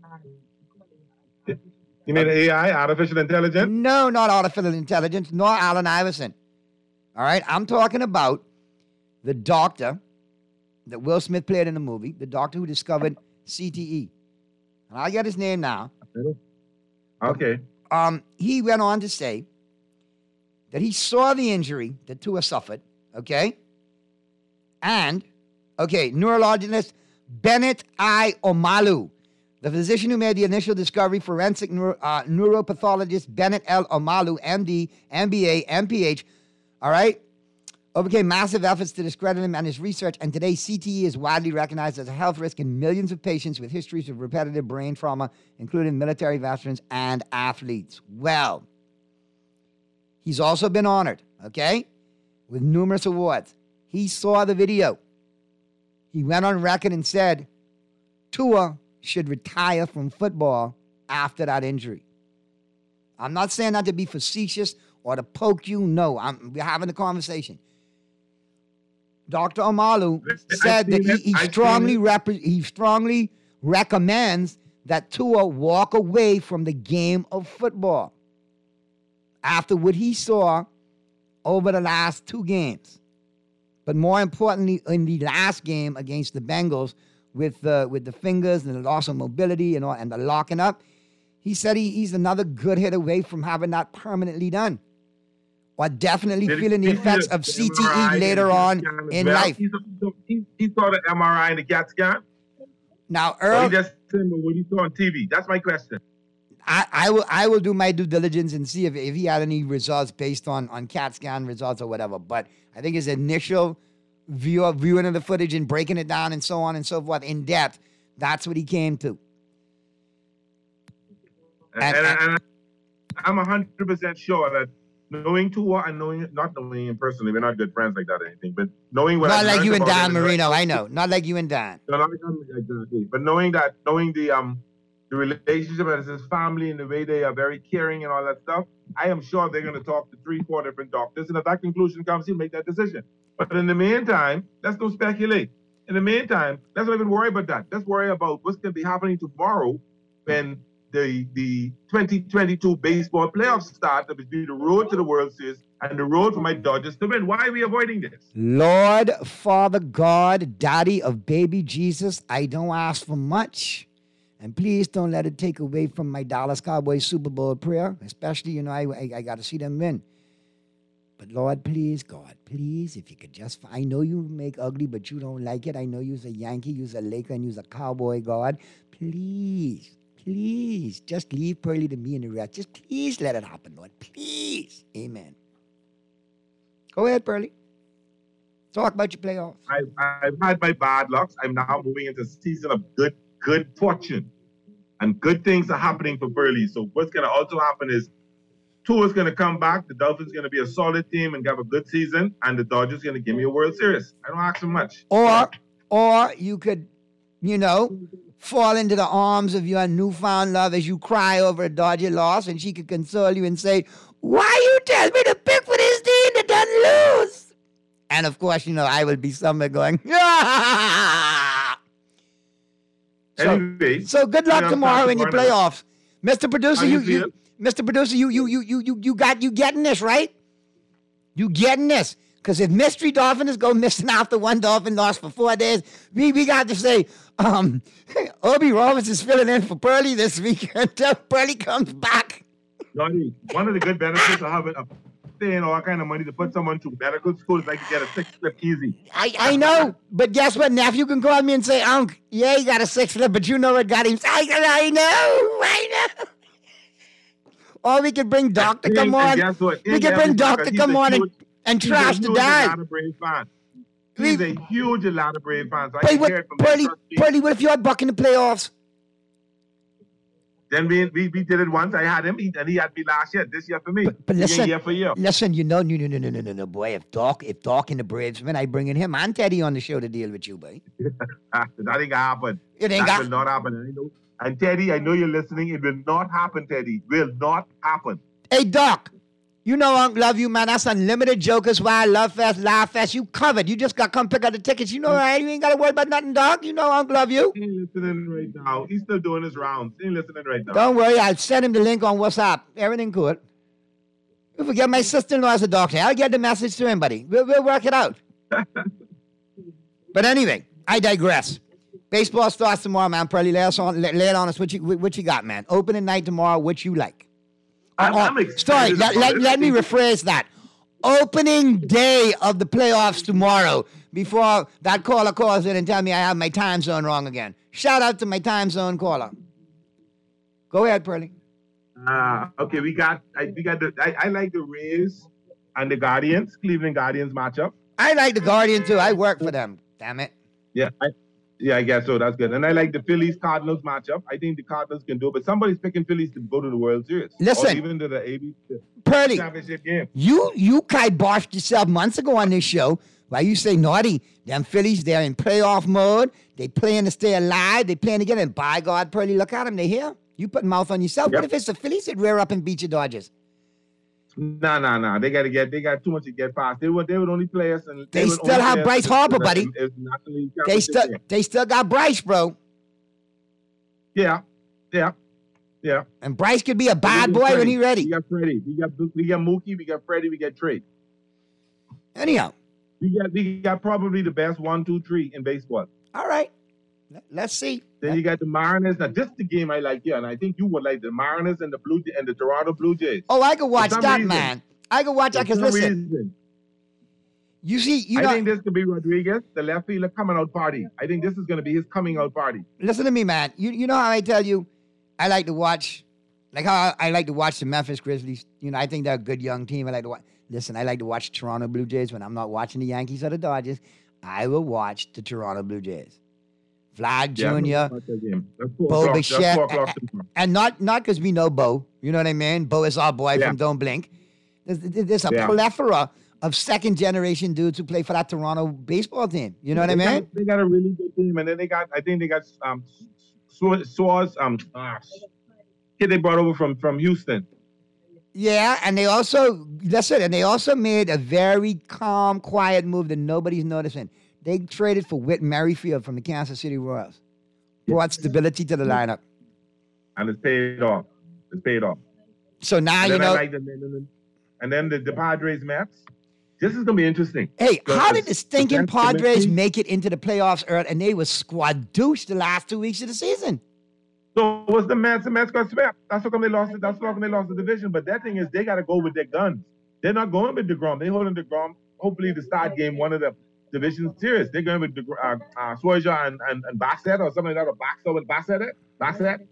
You mean A I, artificial intelligence? No, not artificial intelligence, nor Allen Iverson. All right, I'm talking about the doctor that Will Smith played in the movie, the doctor who discovered C T E. And I'll get his name now. Okay. Um, he went on to say that he saw the injury that Tua suffered, okay? And, okay, neurologist Bennett I. Omalu, the physician who made the initial discovery, forensic neuro, uh, neuropathologist Bennett L. Omalu, M D, M B A, M P H, all right, overcame massive efforts to discredit him and his research, and today C T E is widely recognized as a health risk in millions of patients with histories of repetitive brain trauma, including military veterans and athletes. Well, he's also been honored, okay, with numerous awards. He saw the video. He went on record and said, Tua should retire from football after that injury. I'm not saying that to be facetious or to poke you. No, I'm, we're having a conversation. Doctor Omalu said that he, he strongly rep- he strongly recommends that Tua walk away from the game of football after what he saw over the last two games. But more importantly, in the last game against the Bengals, with the with the fingers and the loss of mobility and all, and the locking up, he said he, he's another good hit away from having that permanently done, or definitely Did feeling the he effects see of the C T M R I E later and on CAT scan as in well? life. He saw, he, he saw the M R I and the CAT scan? Now, Or Earl, he just said what he saw on T V? That's my question. I, I will I will do my due diligence and see if, if he had any results based on, on CAT scan results or whatever. But I think his initial view viewing of the footage and breaking it down and so on and so forth in depth, that's what he came to. And, and, and, and I'm one hundred percent sure that knowing Tua and knowing, not knowing him personally, we're not good friends like that or anything, but knowing what Not I've like learned you and about Dan him and Marino, knowing- I know. Not like you and Dan. No, not exactly. But knowing that, knowing the um the relationship as his family and the way they are very caring and all that stuff, I am sure they're going to talk to three, four different doctors, and if that conclusion comes, he'll make that decision. But in the meantime, let's don't speculate. In the meantime, let's not even worry about that. Let's worry about what's going to be happening tomorrow when the the twenty twenty-two baseball playoffs start. That will be the road to the World Series and the road for my Dodgers to win. Why are we avoiding this? Lord, Father God, Daddy of baby Jesus, I don't ask for much. And please don't let it take away from my Dallas Cowboys Super Bowl prayer. Especially, you know, I, I, I got to see them win. But Lord, please, God, please, if you could just, I know you make ugly, but you don't like it. I know you're a Yankee, you're a Laker, and you're a Cowboy, God. Please, please, just leave Pearly to me and the rest. Just please let it happen, Lord. Please. Amen. Go ahead, Pearly. Talk about your playoffs. I've, I've had my bad lucks. I'm now moving into a season of good, good fortune. And good things are happening for Burley. So what's going to also happen is Tua's going to come back. The Dolphins going to be a solid team and have a good season. And the Dodgers going to give me a World Series. I don't ask for much. Or, or you could, you know, fall into the arms of your newfound love as you cry over a Dodger loss, and she could console you and say, why you tell me to pick for this team that doesn't lose? And of course, you know, I will be somewhere going, ah! So, Anyway, so good luck you know, tomorrow in your Barnabas. playoffs. Mister Producer, How you you, you feel? Mister Producer, you you you you you you got you getting this, right? You getting this. Because if Mystery Dolphin is going missing after one Dolphin lost for four days, we, we got to say, um, Obi Roberts is filling in for Pearly this week until Pearly comes back. Johnny, one of the good benefits of having a paying all kind of money to put someone through medical school is like you get a six slip easy. I, I know, but guess what? Nephew can call me and say, Unc, yeah, he got a six slip, but you know what got him? I, I know, I know. Or we could bring Doc to come on. Guess what? We could bring Doc to come on and, and trash the dad. Atlanta Brave fan. He's a huge Atlanta Brave fan. So I But can what, hear it from Pearly, him. Pearly, what if you're Buck in the playoffs? Then we, we we did it once. I had him, he, and he had me last year. This year for me. But He listen, year for year. listen, you know, no, no, no, no, no, no, no, boy. If Doc, if Doc and the Braves win, I bring in him and Teddy on the show to deal with you, boy. that ain't gonna happen. It ain't that got- will not happen. And, I know, and Teddy, I know you're listening. It will not happen, Teddy. Will not happen. Hey, Doc, You know Unc love you, man. That's Unlimited Jokers, Wild Love Fest, Laugh Fest. You covered. You just got to come pick up the tickets. You know, right? You ain't got to worry about nothing, dog. You know Unc love you. He ain't listening right now. He's still doing his rounds. He ain't listening right now. Don't worry. I'll send him the link on WhatsApp. Everything good. You forget my sister-in-law is a doctor. I'll get the message to him, buddy. We'll, we'll work it out. But anyway, I digress. Baseball starts tomorrow, man. Pearly, lay, us on, lay, lay it on us. What you, what you got, man? Opening night tomorrow. What you like? I'm, uh, I'm uh, excited. Sorry, let, let, let me rephrase that. Opening day of the playoffs tomorrow before that caller calls in and tell me I have my time zone wrong again. Shout out to my time zone caller. Go ahead, Pearly. Uh, okay, we got I, we got the I, I like the Rays and the Guardians, Cleveland Guardians matchup. I like the Guardians too. I work for them. Damn it. Yeah, I, yeah, I guess so. That's good. And I like the Phillies Cardinals matchup. I think the Cardinals can do it, but somebody's picking Phillies to go to the World Series. Listen, or even to the A B C Pearly, championship game. You you kiboshed yourself months ago on this show. Why you say naughty? Them Phillies, they're in playoff mode. They playing to stay alive. They playing to get in. By God, Pearly, look at them. They here. You put mouth on yourself. Yep. What if it's the Phillies that rear up and beat your Dodgers? No, no, no. They got to get. They got too much to get past. They would. They would only play us. And They would still only have play us Bryce if- Harper, if- buddy. if National League They championship still game. they still got Bryce, bro. Yeah, yeah, yeah. And Bryce could be a bad We boy got when Freddie. he ready. We got Freddie. We got we got Mookie. We got Freddie. We got Trey. Anyhow, we got we got probably the best one, two, three in baseball. All right. Let- Let's see. Then you got the Mariners. Now, this is the game I like here, and I think you would like the Mariners and the Blue and the Toronto Blue Jays. Oh, I could watch For some that, reason- man. I could watch that for because some listen, reason, you see, you I know, think this could be Rodriguez, the left fielder, coming out party. I think this is going to be his coming out party. listen to me, man. You you know how I tell you, I like to watch, like how I, I like to watch the Memphis Grizzlies. You know, I think they're a good young team. I like to watch. Listen, I like to watch Toronto Blue Jays when I'm not watching the Yankees or the Dodgers. I will watch the Toronto Blue Jays. Vlad Yeah, I'm gonna Junior, watch that game. That's four Bo o'clock- that's Bichette, four o'clock and, tomorrow. and not not because we know Bo. You know what I mean? Bo is our boy Yeah. from Don't Blink. There's, there's a Yeah. plethora of second generation dudes who play for that Toronto baseball team. You know what I They mean? got- They got a really good team, and then they got. I think they got um, Swords. Um, ah, kid they brought over from from Houston. Yeah, and they also listen, and they also made a very calm, quiet move that nobody's noticing. They traded for Whit Merrifield from the Kansas City Royals. Brought stability to the lineup. And it's paid off. It's paid off. So now and you then I know. like the, the- and then the, the Padres Mets. This is gonna be interesting. Hey, So how the- did the stinking the Mets- the Mets Padres team- make it into the playoffs early, and they were squadooshed the last two weeks of the season? So what's the Mets? The Mets got swept. That's how come they lost it. That's how come they lost the division. But that thing is, they got to go with their guns. They're not going with DeGrom. They holding DeGrom. Hopefully, to start game one of the division series. They're going with DeGrom, uh, uh, Swarzer and, and and Bassett or something like that. Or Baxter with Bassett. Bassett.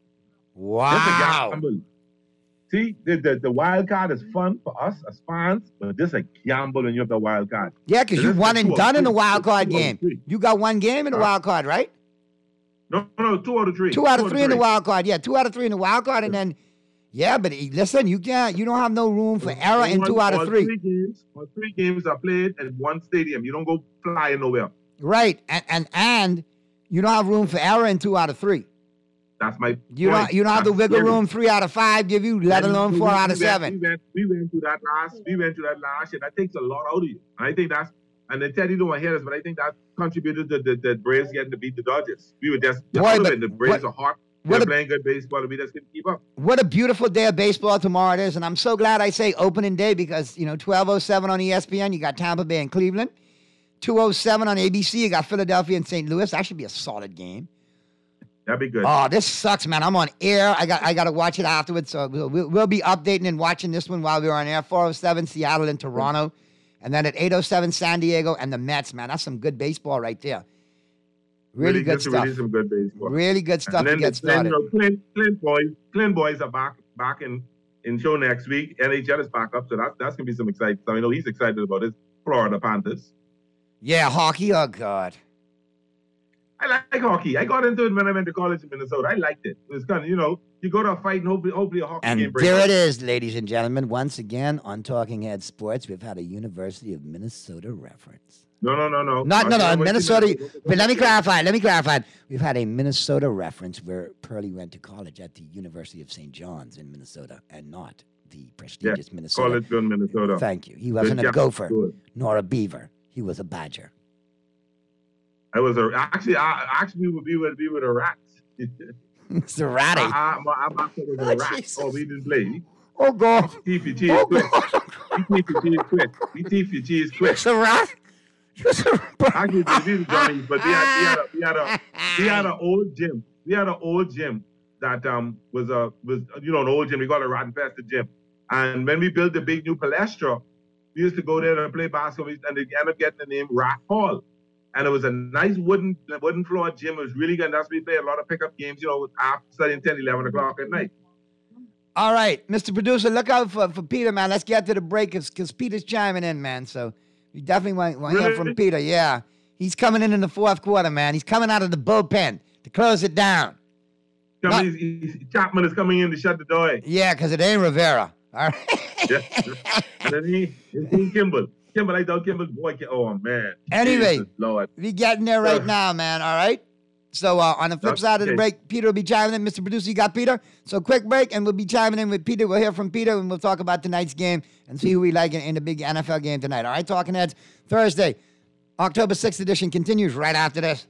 Wow. This a gamble. See, the, the the wild card is fun for us as fans, but this is a gamble when you have the wild card. Yeah, because So you this is won two and out done of in the three. wild Two card out of game. three. You got one game in the Uh, wild card, right? No, no, two out of three. Two out of three in the wild card. Yeah, two out of three in the wild card, and then yeah, but listen, you can't. You don't have no room for error in two out of All three. Three games, all three games are played in one stadium. You don't go flying nowhere. Right, and and and you don't have room for error in two out of three. That's my You point. don't you don't have the That's wiggle scary. room three out of five give you, let And alone we- four we- out of we went- seven. We went, we went through that last. We went through that last year. That takes a lot out of you. And I think that's. And then Teddy don't want to hear this, but I think that contributed to the, the Braves getting to beat the Dodgers. We were just Boy, out of but it. The Braves what- are hot. what They're a- playing good baseball, and we just couldn't keep up. What a beautiful day of baseball tomorrow it is, and I'm so glad I say opening day because you know twelve oh seven on E S P N, you got Tampa Bay and Cleveland. two oh seven on A B C, you got Philadelphia and Saint Louis. That should be a solid game. That'd be good. Oh, this sucks, man. I'm on air. I got I got to watch it afterwards. So we'll, we'll, we'll be updating and watching this one while we're on air. four oh seven, Seattle and Toronto. And then at eight oh seven, San Diego and the Mets, man. That's some good baseball right there. Really, good this is stuff. Really some good baseball. Really good stuff And to then get the- then, started. you know, Clint, Clint boys, Clint boys are back back in, in show next week. N H L is back up, so that's that's gonna be some exciting stuff. I know he's excited about his Florida Panthers. Yeah, hockey. Oh, God. I like hockey. I got into it when I went to college in Minnesota. I liked it. It was kind of, you know, you go to a fight and hopefully, hopefully a hockey game And breaks there out. it is, ladies and gentlemen. Once again on Talking Head Sports, we've had a University of Minnesota reference. No, no, no, no. Not, no, no, Wait, wait, Minnesota. wait. But let me clarify. Let me clarify. We've had a Minnesota reference where Pearlie went to college at the University of Saint John's in Minnesota and not the prestigious Yeah, Minnesota. Collegeville, Minnesota. Thank you. He wasn't a Yeah, gopher good. nor a beaver. He was a badger. I was a actually. I actually we would be with be with a rat. It's a ratty. I, I, my, my was a Oh, rat. Jesus. Oh, we didn't play. Oh God. Teeth your cheese Oh, quick. We teeth your cheese quick. We teeth your cheese quick. It's a rat. Actually, these are Johnny's, but we had we had a we had a we had an old gym. We had an old gym that um was a was you know an old gym. We got a rotten infested gym, and when we built the big new palestra, we used to go there and play basketball, and they ended up getting the name Rat Hall. And it was a nice wooden wooden floor gym. It was really good. That's where we played a lot of pickup games, you know, after studying ten, eleven o'clock at night. All right, Mister Producer, look out for, for Peter, man. Let's get to the break because Peter's chiming in, man. So you definitely want, want to hear Really? from Peter. Yeah. He's coming in in the fourth quarter, man. He's coming out of the bullpen to close it down. Coming, he's, he's, Chapman is coming in to shut the door. Yeah, because it ain't Rivera. All right. Yeah. And then he, he Kimball. Kimball, I don't Kimball. Boy, oh, man. Anyway, Jesus, Lord. we getting there right now, man. All right. So uh, on the flip side of the Okay. break, Peter will be chiming in. Mister Producer, you got Peter? So quick break, and we'll be chiming in with Peter. We'll hear from Peter, and we'll talk about tonight's game and see who we like in, in the big N F L game tonight. All right, Talking Heads, Thursday, October sixth edition continues right after this.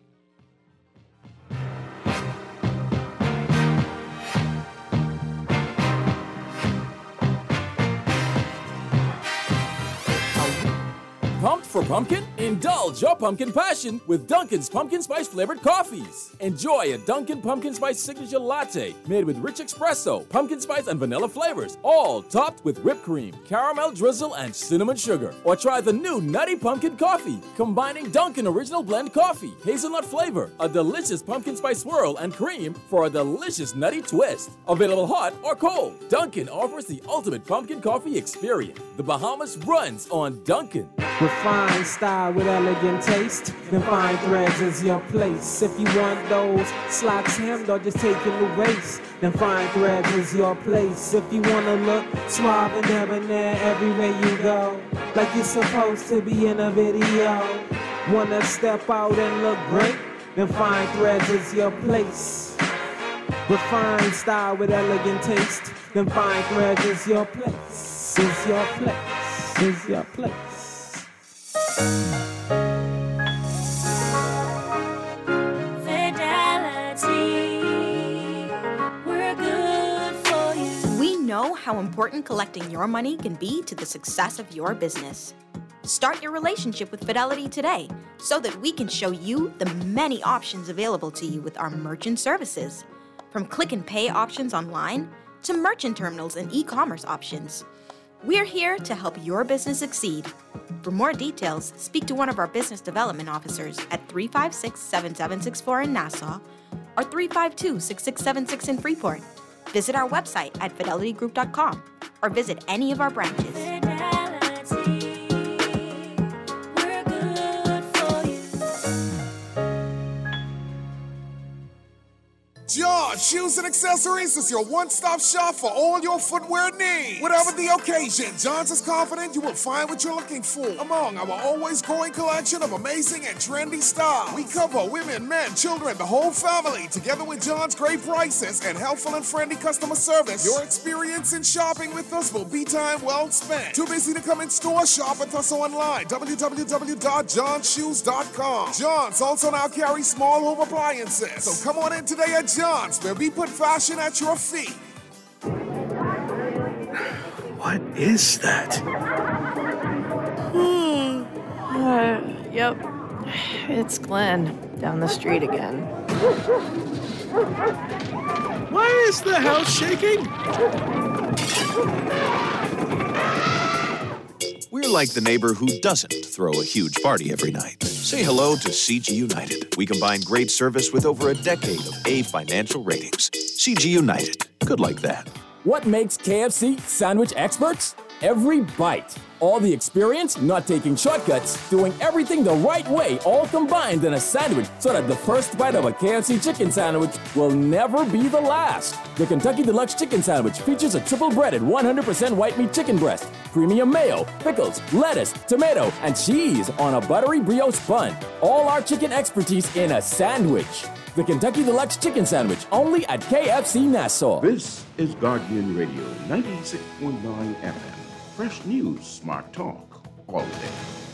Pumped for pumpkin? Indulge your pumpkin passion with Dunkin's pumpkin spice flavored coffees. Enjoy a Dunkin' pumpkin spice signature latte made with rich espresso, pumpkin spice, and vanilla flavors, all topped with whipped cream, caramel drizzle, and cinnamon sugar. Or try the new Nutty Pumpkin Coffee, combining Dunkin' Original Blend coffee, hazelnut flavor, a delicious pumpkin spice swirl, and cream for a delicious nutty twist. Available hot or cold, Dunkin' offers the ultimate pumpkin coffee experience. The Bahamas runs on Dunkin'. Refined style with elegant taste, then fine threads is your place. If you want those slacks hemmed or just taking the waist, then fine threads is your place. If you wanna look suave and debonair everywhere you go, like you're supposed to be in a video, wanna step out and look great, then fine threads is your place. Refined style with elegant taste, then fine threads is your place. Is your place. Is your place. Fidelity, we're good for you. We know how important collecting your money can be to the success of your business. Start your relationship with Fidelity today so that we can show you the many options available to you with our merchant services. From click and pay options online to merchant terminals and e-commerce options. We're here to help your business succeed. For more details, speak to one of our business development officers at three five six, seven seven six four in Nassau or three five two, six six seven six in Freeport. Visit our website at fidelity group dot com or visit any of our branches. John Shoes and Accessories is your one-stop shop for all your footwear needs. Whatever the occasion, John's is confident you will find what you're looking for among our always growing collection of amazing and trendy styles. We cover women, men, children, the whole family. Together with John's great prices and helpful and friendly customer service, your experience in shopping with us will be time well spent. Too busy to come in store? Shop with us online. w w w dot john shoes dot com. John's also now carries small home appliances. So come on in today at John's, where we put fashion at your feet. What is that? Hmm. Uh, yep. It's Glenn down the street again. Why is the house shaking? We're like the neighbor who doesn't throw a huge party every night. Say hello to C G United. We combine great service with over a decade of A financial ratings. C G United. Good like that. What makes K F C sandwich experts? Every bite. All the experience, not taking shortcuts, doing everything the right way, all combined in a sandwich so that the first bite of a K F C chicken sandwich will never be the last. The Kentucky Deluxe Chicken Sandwich features a triple breaded one hundred percent white meat chicken breast, premium mayo, pickles, lettuce, tomato, and cheese on a buttery brioche bun. All our chicken expertise in a sandwich. the Kentucky Deluxe Chicken Sandwich, only at K F C Nassau. This is Guardian Radio, ninety-six point nine F M. Fresh news, smart talk, all day.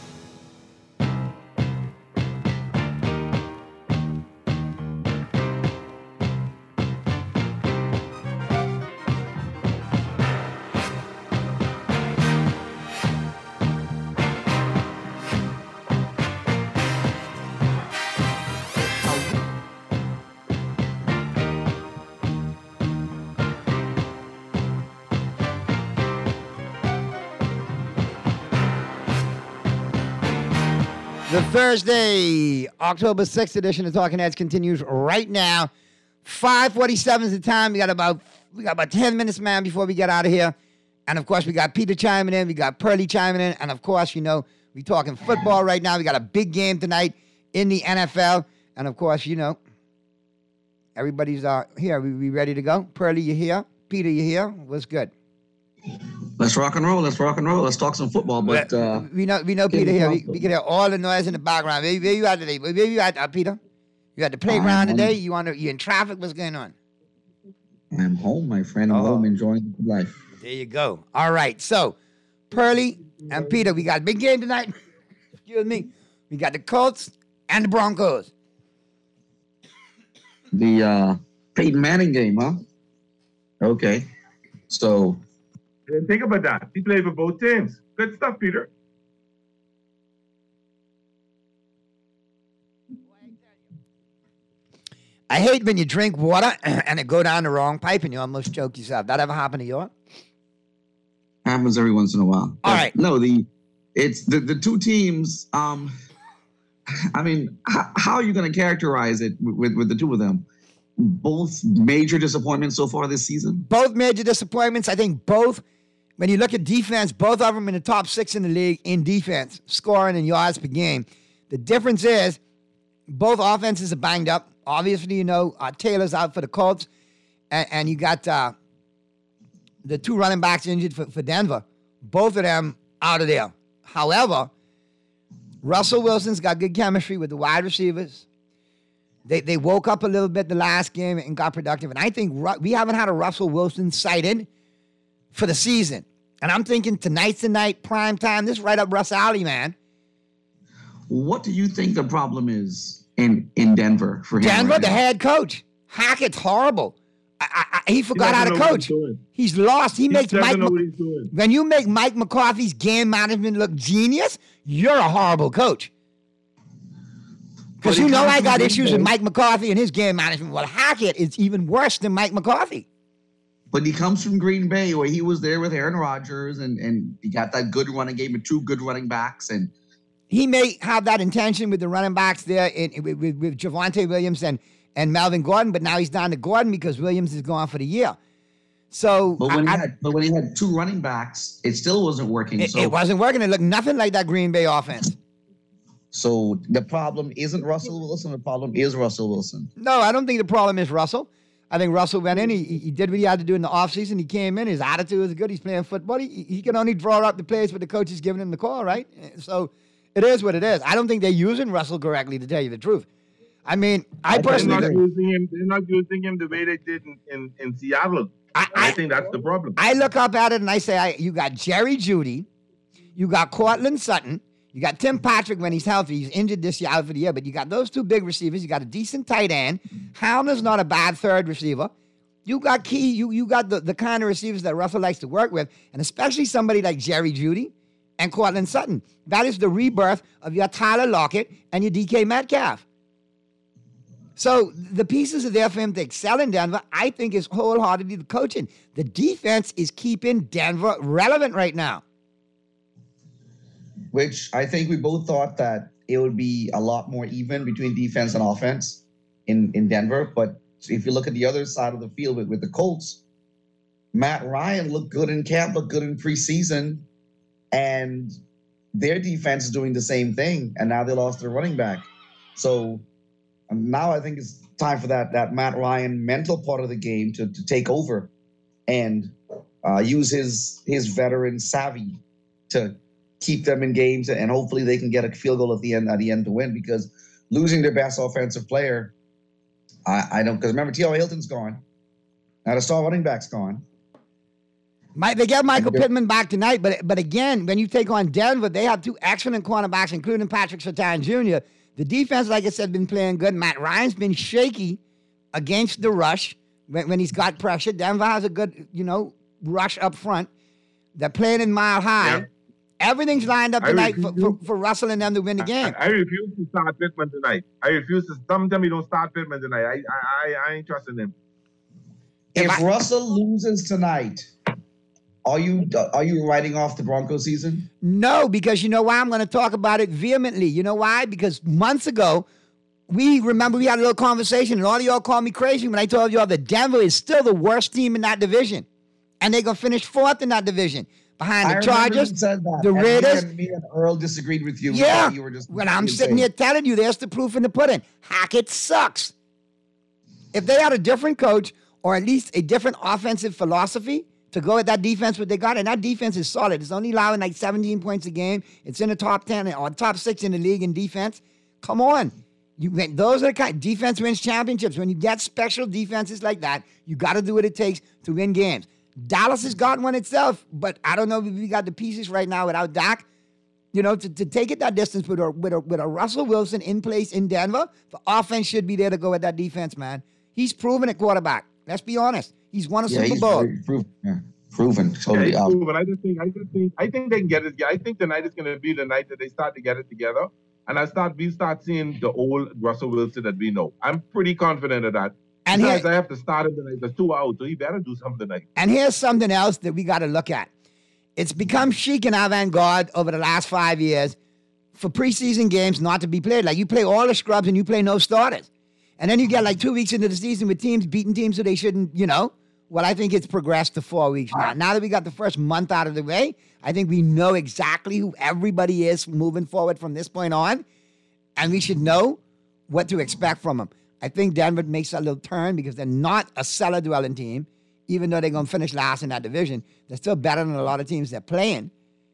The Thursday, October sixth edition of Talking Heads continues right now. five forty-seven is the time. We got about we got about ten minutes, man, before we get out of here. And of course, we got Peter chiming in, we got Pearlie chiming in, and of course, you know, we talking football right now. We got a big game tonight in the N F L, and of course, you know, everybody's uh, here. We, we ready to go? Pearlie, you here? Peter, you here? What's good? Let's rock and roll. Let's rock and roll. Let's talk some football. But uh, we know we know Peter here. We, we can hear all the noise in the background. Where, where you at today? Where you at, uh, Peter? You at the playground today? You on? You in traffic? What's going on? I'm home, my friend. I'm Oh. home enjoying life. There you go. All right. So, Pearlie and Peter, we got a big game tonight. Excuse me. We got the Colts and the Broncos. The uh, Peyton Manning game, huh? Okay. So, Didn't think about that. He played for both teams. Good stuff, Peter. I hate when you drink water and it go down the wrong pipe and you almost choke yourself. That ever happened to you? happens every once in a while. All right. No, the it's the, the two teams. Um, I mean, how, how are you going to characterize it with, with the two of them? Both major disappointments so far this season? Both major disappointments. I think both, when you look at defense, both of them in the top six in the league in defense, scoring and yards per game. The difference is both offenses are banged up. Obviously, you know, uh, Taylor's out for the Colts, and, and you got uh, the two running backs injured for, for Denver. Both of them out of there. However, Russell Wilson's got good chemistry with the wide receivers. They they woke up a little bit the last game and got productive. And I think Ru- we haven't had a Russell Wilson sighting for the season. And I'm thinking tonight's the night, prime time. This is right up Russ Alley, man. What do you think the problem is in, in Denver for him? Denver, right the now? head coach. Hackett's horrible. I, I, I, he forgot doesn't how to know what coach. he's doing. He's lost. He, He makes doesn't Mike. know Mc- what he's doing. When you make Mike McCarthy's game management look genius, you're a horrible coach. Because But you he know comes I from got Green issues Bay. with Mike McCarthy and his game management. Well, Hackett is even worse than Mike McCarthy. But he comes from Green Bay, where he was there with Aaron Rodgers, and, and he got that good running game with two good running backs. And He may have that intention with the running backs there in, with, with, with Javonte Williams and, and Melvin Gordon, but now he's down to Gordon because Williams is gone for the year. So but when I- he had but when he had two running backs, it still wasn't working. it, so it wasn't working. It looked nothing like that Green Bay offense. so the problem isn't Russell Wilson. The problem is Russell Wilson. No, I don't think the problem is Russell. I think Russell went in. He, he did what he had to do in the offseason. He came in. His attitude was good. He's playing football. He, he can only draw up the plays for the coach is giving him the call, right? So it is what it is. I don't think they're using Russell correctly, to tell you the truth. I mean, I They're personally not using him. They're not using him the way they did in, in, in Seattle. I, I think that's the problem. I look up at it and I say, I, you got Jerry Jeudy, you got Cortland Sutton, you got Tim Patrick when he's healthy. He's injured this year out for the year, but you got those two big receivers. You got a decent tight end. Hounder's not a bad third receiver. You got key. You you got the, the kind of receivers that Russell likes to work with, and especially somebody like Jerry Jeudy and Cortland Sutton. That is the rebirth of your Tyler Lockett and your D K Metcalf. So the pieces are there for him to excel in Denver. I think is wholeheartedly the coaching. The defense is keeping Denver relevant right now. Which I think we both thought that it would be a lot more even between defense and offense in, in Denver. But if you look at the other side of the field with, with the Colts, Matt Ryan looked good in camp, looked good in preseason, and their defense is doing the same thing. And now they lost their running back. So um, now I think it's time for that that Matt Ryan mental part of the game to, to take over and uh, use his his veteran savvy to keep them in games, and hopefully they can get a field goal at the end at the end to win, because losing their best offensive player I, I don't, because remember, T O Hilton's gone. Now the star running back's gone. Mike, they get Michael Pittman back tonight, but but again, when you take on Denver, they have two excellent cornerbacks, including Patrick Surtain Junior The defense, like I said, been playing good. Matt Ryan's been shaky against the rush when, when he's got pressure. Denver has a good, you know, rush up front. They're playing in Mile High. Yeah. Everything's lined up tonight for, for, for Russell and them to win the game. I, I refuse to start Pittman tonight. I refuse to. Some tell me don't start Pittman tonight. I I, I, I ain't trusting him. If, if I, Russell loses tonight, are you are you writing off the Broncos season? No, because you know why? I'm going to talk about it vehemently. You know why? Because months ago, we remember we had a little conversation, and all of y'all called me crazy when I told y'all that Denver is still the worst team in that division, and they're going to finish fourth in that division. Behind the I Chargers, the Raiders. And me and Earl disagreed with you. Yeah, you were just when I'm sitting here telling you, there's the proof in the pudding. Hackett sucks. If they had a different coach or at least a different offensive philosophy to go at that defense, what they got, and that defense is solid. It's only allowing like seventeen points a game. It's in the top ten or top six in the league in defense. Come on. You Those are the kind defense wins championships. When you get special defenses like that, you got to do what it takes to win games. Dallas has got one itself, but I don't know if we got the pieces right now without Dak. You know, to, to take it that distance with a, with, a, with a Russell Wilson in place in Denver, the offense should be there to go at that defense, man. He's proven at quarterback. Let's be honest. He's won a yeah, Super Bowl. Proven. Yeah. Proven. Totally yeah, proven. I just think, I just think, I think they can get it. I think tonight is going to be the night that they start to get it together, and I start we start seeing the old Russell Wilson that we know. I'm pretty confident of that. And Besides, here, I have to start him tonight. There's two out, so he better do something tonight. And here's something else that we got to look at. It's become chic and avant-garde over the last five years for preseason games not to be played. Like, you play all the scrubs and you play no starters. And then you get like two weeks into the season with teams beating teams so they shouldn't, you know. Well, I think it's progressed to four weeks now. Now that we got the first month out of the way, I think we know exactly who everybody is moving forward from this point on. And we should know what to expect from them. I think Denver makes a little turn because they're not a cellar-dwelling team, even though they're going to finish last in that division. They're still better than a lot of teams they're playing.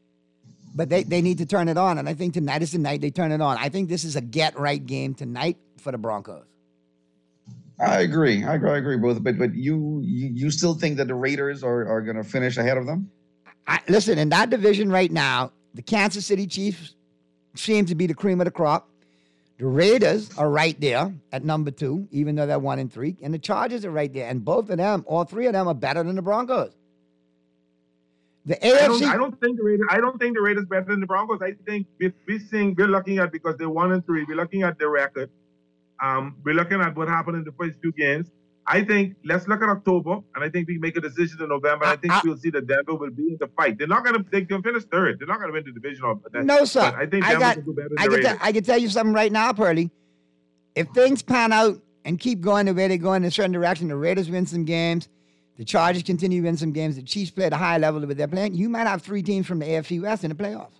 But they, they need to turn it on, and I think tonight is the night they turn it on. I think this is a get-right game tonight for the Broncos. I agree. I agree. I agree both. But but you you, you still think that the Raiders are, are going to finish ahead of them? I, listen, in that division right now, the Kansas City Chiefs seem to be the cream of the crop. The Raiders are right there at number two, even though they're one and three. And the Chargers are right there. And both of them, all three of them, are better than the Broncos. The A F C. I don't, I don't think the Raiders. I don't think the Raiders better than the Broncos. I think we're, we're seeing. We're looking at because they're one and three. We're looking at their record. Um, we're looking at what happened in the first two games. I think let's look at October, and I think we make a decision in November. And I think I, we'll see that Denver will be in the fight. They're not going to. They can finish third. They're not going to win the division. Of that. No, sir. But I think Denver I got, will do better than I the can, Raiders. t- I can tell you something right now, Pearly. If things pan out and keep going the way they're going in a certain direction, the Raiders win some games, the Chargers continue to win some games, the Chiefs play at a high level that they're playing, you might have three teams from the A F C West in the playoffs.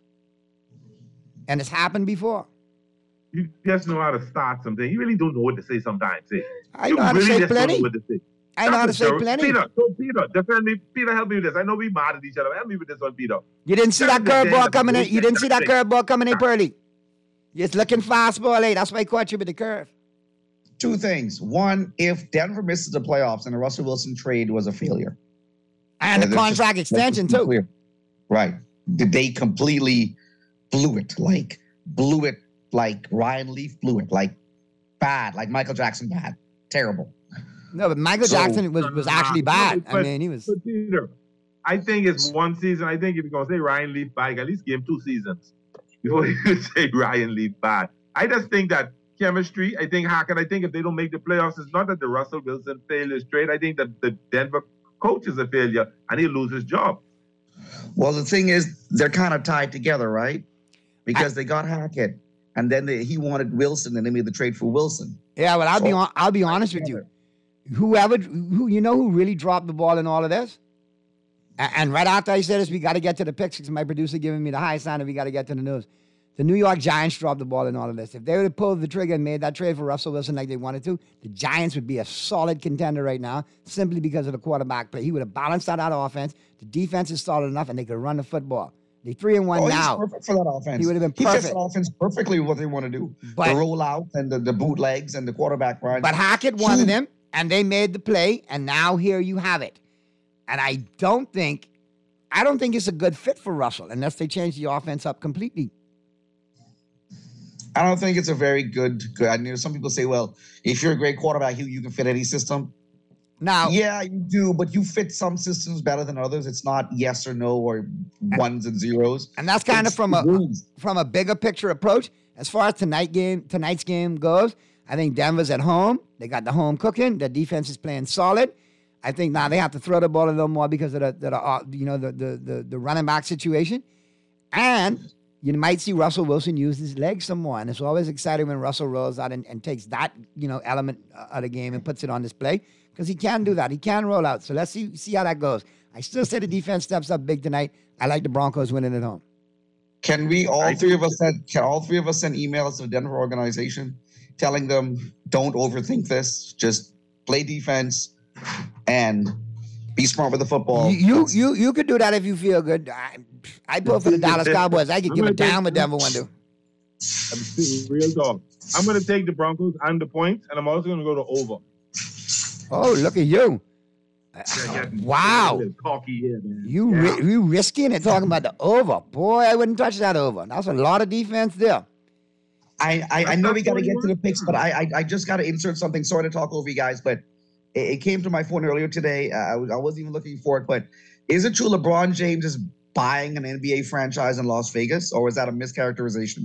And it's happened before. You just know how to start something. You really don't know what to say sometimes. Eh? I you know how to really say just plenty. Don't know what to say. I know how to say That's plenty. Peter, so Peter, defend me. Peter, help me with this. I know we mad at each other. Help me with this one, Peter. You didn't see that curveball coming in. You didn't see that curveball coming in, Pearly. You're just looking fastball, eh? That's why I caught you with the curve. Two things. One, if Denver misses the playoffs and the Russell Wilson trade was a failure. And the contract just, extension, too. Clear. Right. Did they completely blew it? Like, blew it like Ryan Leaf blew it. Like, bad. Like Michael Jackson bad. Terrible. No, but Michael so, Jackson was, was actually bad. But, I mean, he was. But Peter, I think it's one season. I think if you're going to say Ryan Leaf bad, at least give him two seasons before you say Ryan Leaf bad. I just think that chemistry, I think Hackett, I think if they don't make the playoffs, it's not that the Russell Wilson failure is straight. I think that the Denver coach is a failure and he'll lose his job. Well, the thing is, they're kind of tied together, right? Because I, they got Hackett and then they, he wanted Wilson and they made the trade for Wilson. Yeah, well, I'll so, be on, I'll be honest with you. Whoever, who you know who really dropped the ball in all of this? And, and right after I said this, we got to get to the picks because my producer giving me the high sign and we got to get to the news. The New York Giants dropped the ball in all of this. If they would have pulled the trigger and made that trade for Russell Wilson like they wanted to, the Giants would be a solid contender right now simply because of the quarterback play. He would have balanced out that offense. The defense is solid enough and they could run the football. They three and one oh, now. He's perfect for that offense. He would have been He perfect. fits that offense perfectly with what they want to do. But- the rollout and the, the bootlegs and the quarterback run. But Hackett wanted him, and they made the play, and now here you have it. And I don't think, I don't think it's a good fit for Russell unless they change the offense up completely. I don't think it's a very good, good. I know some people say, well, if you're a great quarterback, you, you can fit any system. Now, yeah, you do, but you fit some systems better than others. It's not yes or no or ones and zeros. And that's kind of from a from a bigger picture approach. As far as tonight game, tonight's game goes, I think Denver's at home. They got the home cooking. The defense is playing solid. I think now they have to throw the ball a little more because of the, the, the you know the, the the the running back situation, and you might see Russell Wilson use his legs some more. And it's always exciting when Russell rolls out and, and takes that you know element of the game and puts it on display because he can do that. He can roll out. So let's see see how that goes. I still say the defense steps up big tonight. I like the Broncos winning at home. Can we all three of us send? Can all three of us send emails to the Denver organization telling them don't overthink this, just play defense and be smart with the football? You you you, you could do that if you feel good. I I put for the Dallas Cowboys. I could give a damn what Denver want to do. Real talk. I'm going to take the Broncos and the points, and I'm also going to go to over. Oh, look at you! Yeah, Wow. Cocky here, man. You Yeah. ri- you risking it talking about the over. Boy, I wouldn't touch that over. That's a lot of defense there. I, I, I know we got to get to the picks, but I I, I just got to insert something. Sorry to talk over you guys, but it, it came to my phone earlier today. Uh, I, was- I wasn't even looking for it, but is it true LeBron James is buying an N B A franchise in Las Vegas, or is that a mischaracterization?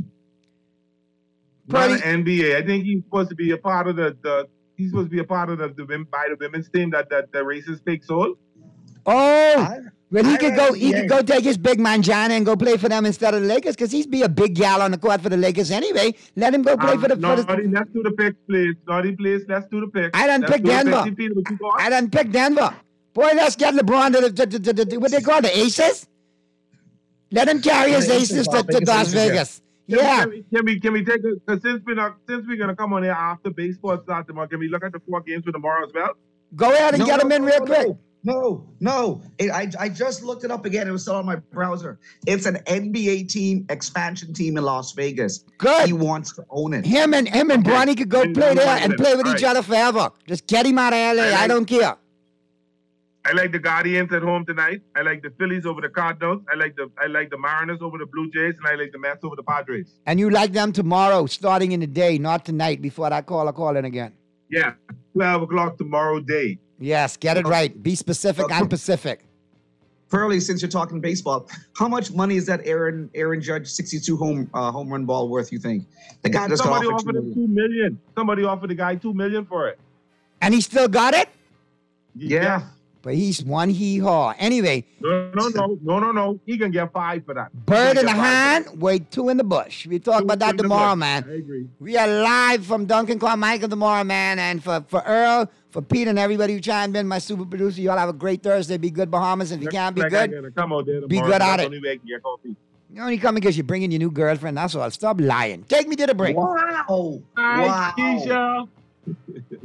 Not an N B A. I think he's supposed to be a part of the, the he's supposed to be a part of the, the wom- by the women's team that that the racist pig sold. Oh, well, he I could read go. it, He yeah. could go take his big manjana and go play for them instead of the Lakers because he's be a big gal on the court for the Lakers anyway. Let him go play Um, for the. For Naughty, the let's do the picks, please. Naughty, please. Let's do the picks. I done Let's pick do the Denver. picks. Peter, what you got? I done pick Denver. Boy, let's get LeBron to the, to, to, to, to what they call the Aces. Let him carry his The Aces Aces, to, to Vegas Las Aces, yeah. Vegas. Can we- Yeah. Can we, can we can we take it? Because since we're not, since we're gonna come on here after baseball starts tomorrow, can we look at the four games for tomorrow as well? Go ahead and No, get no, him in no, real no, quick. No, no. It, I, I just looked it up again. It was still on my browser. It's an N B A team, expansion team in Las Vegas. Good. He wants to own it. Him and him and Bronny could go play there and play with each other forever. Just get him out of L A. I don't care. I like the Guardians at home tonight. I like the Phillies over the Cardinals. I like the I like the Mariners over the Blue Jays, and I like the Mets over the Padres. And you like them tomorrow, starting in the day, not tonight, before that caller call in again. Yeah, twelve o'clock tomorrow day. Yes, get it right. Be specific and Pacific. Pearly, since you're talking baseball, how much money is that Aaron Aaron Judge sixty-two home uh, home run ball worth? You think the guy just got Somebody offered offered two him two million. Somebody offered the guy two million for it. And he still got it? Yeah. But he's one hee-haw. Anyway, No, no, no, no, no, no. He can get five for that. He bird can in the get five for hand, wait two in the bush. We talk about that in the tomorrow, bush. man. I agree. We are live from Duncan Carmichael tomorrow, man. And for, for Earl, for Pete, and everybody who chimed in, my super producer, y'all have a great Thursday. Be good, Bahamas. If you can't be Like I good, gotta come out there be tomorrow. good at That's it. the only way I can get coffee. you only coming because you're bringing your new girlfriend. That's all. Stop lying. Take me to the break. Wow. Hi, Wow. Keisha.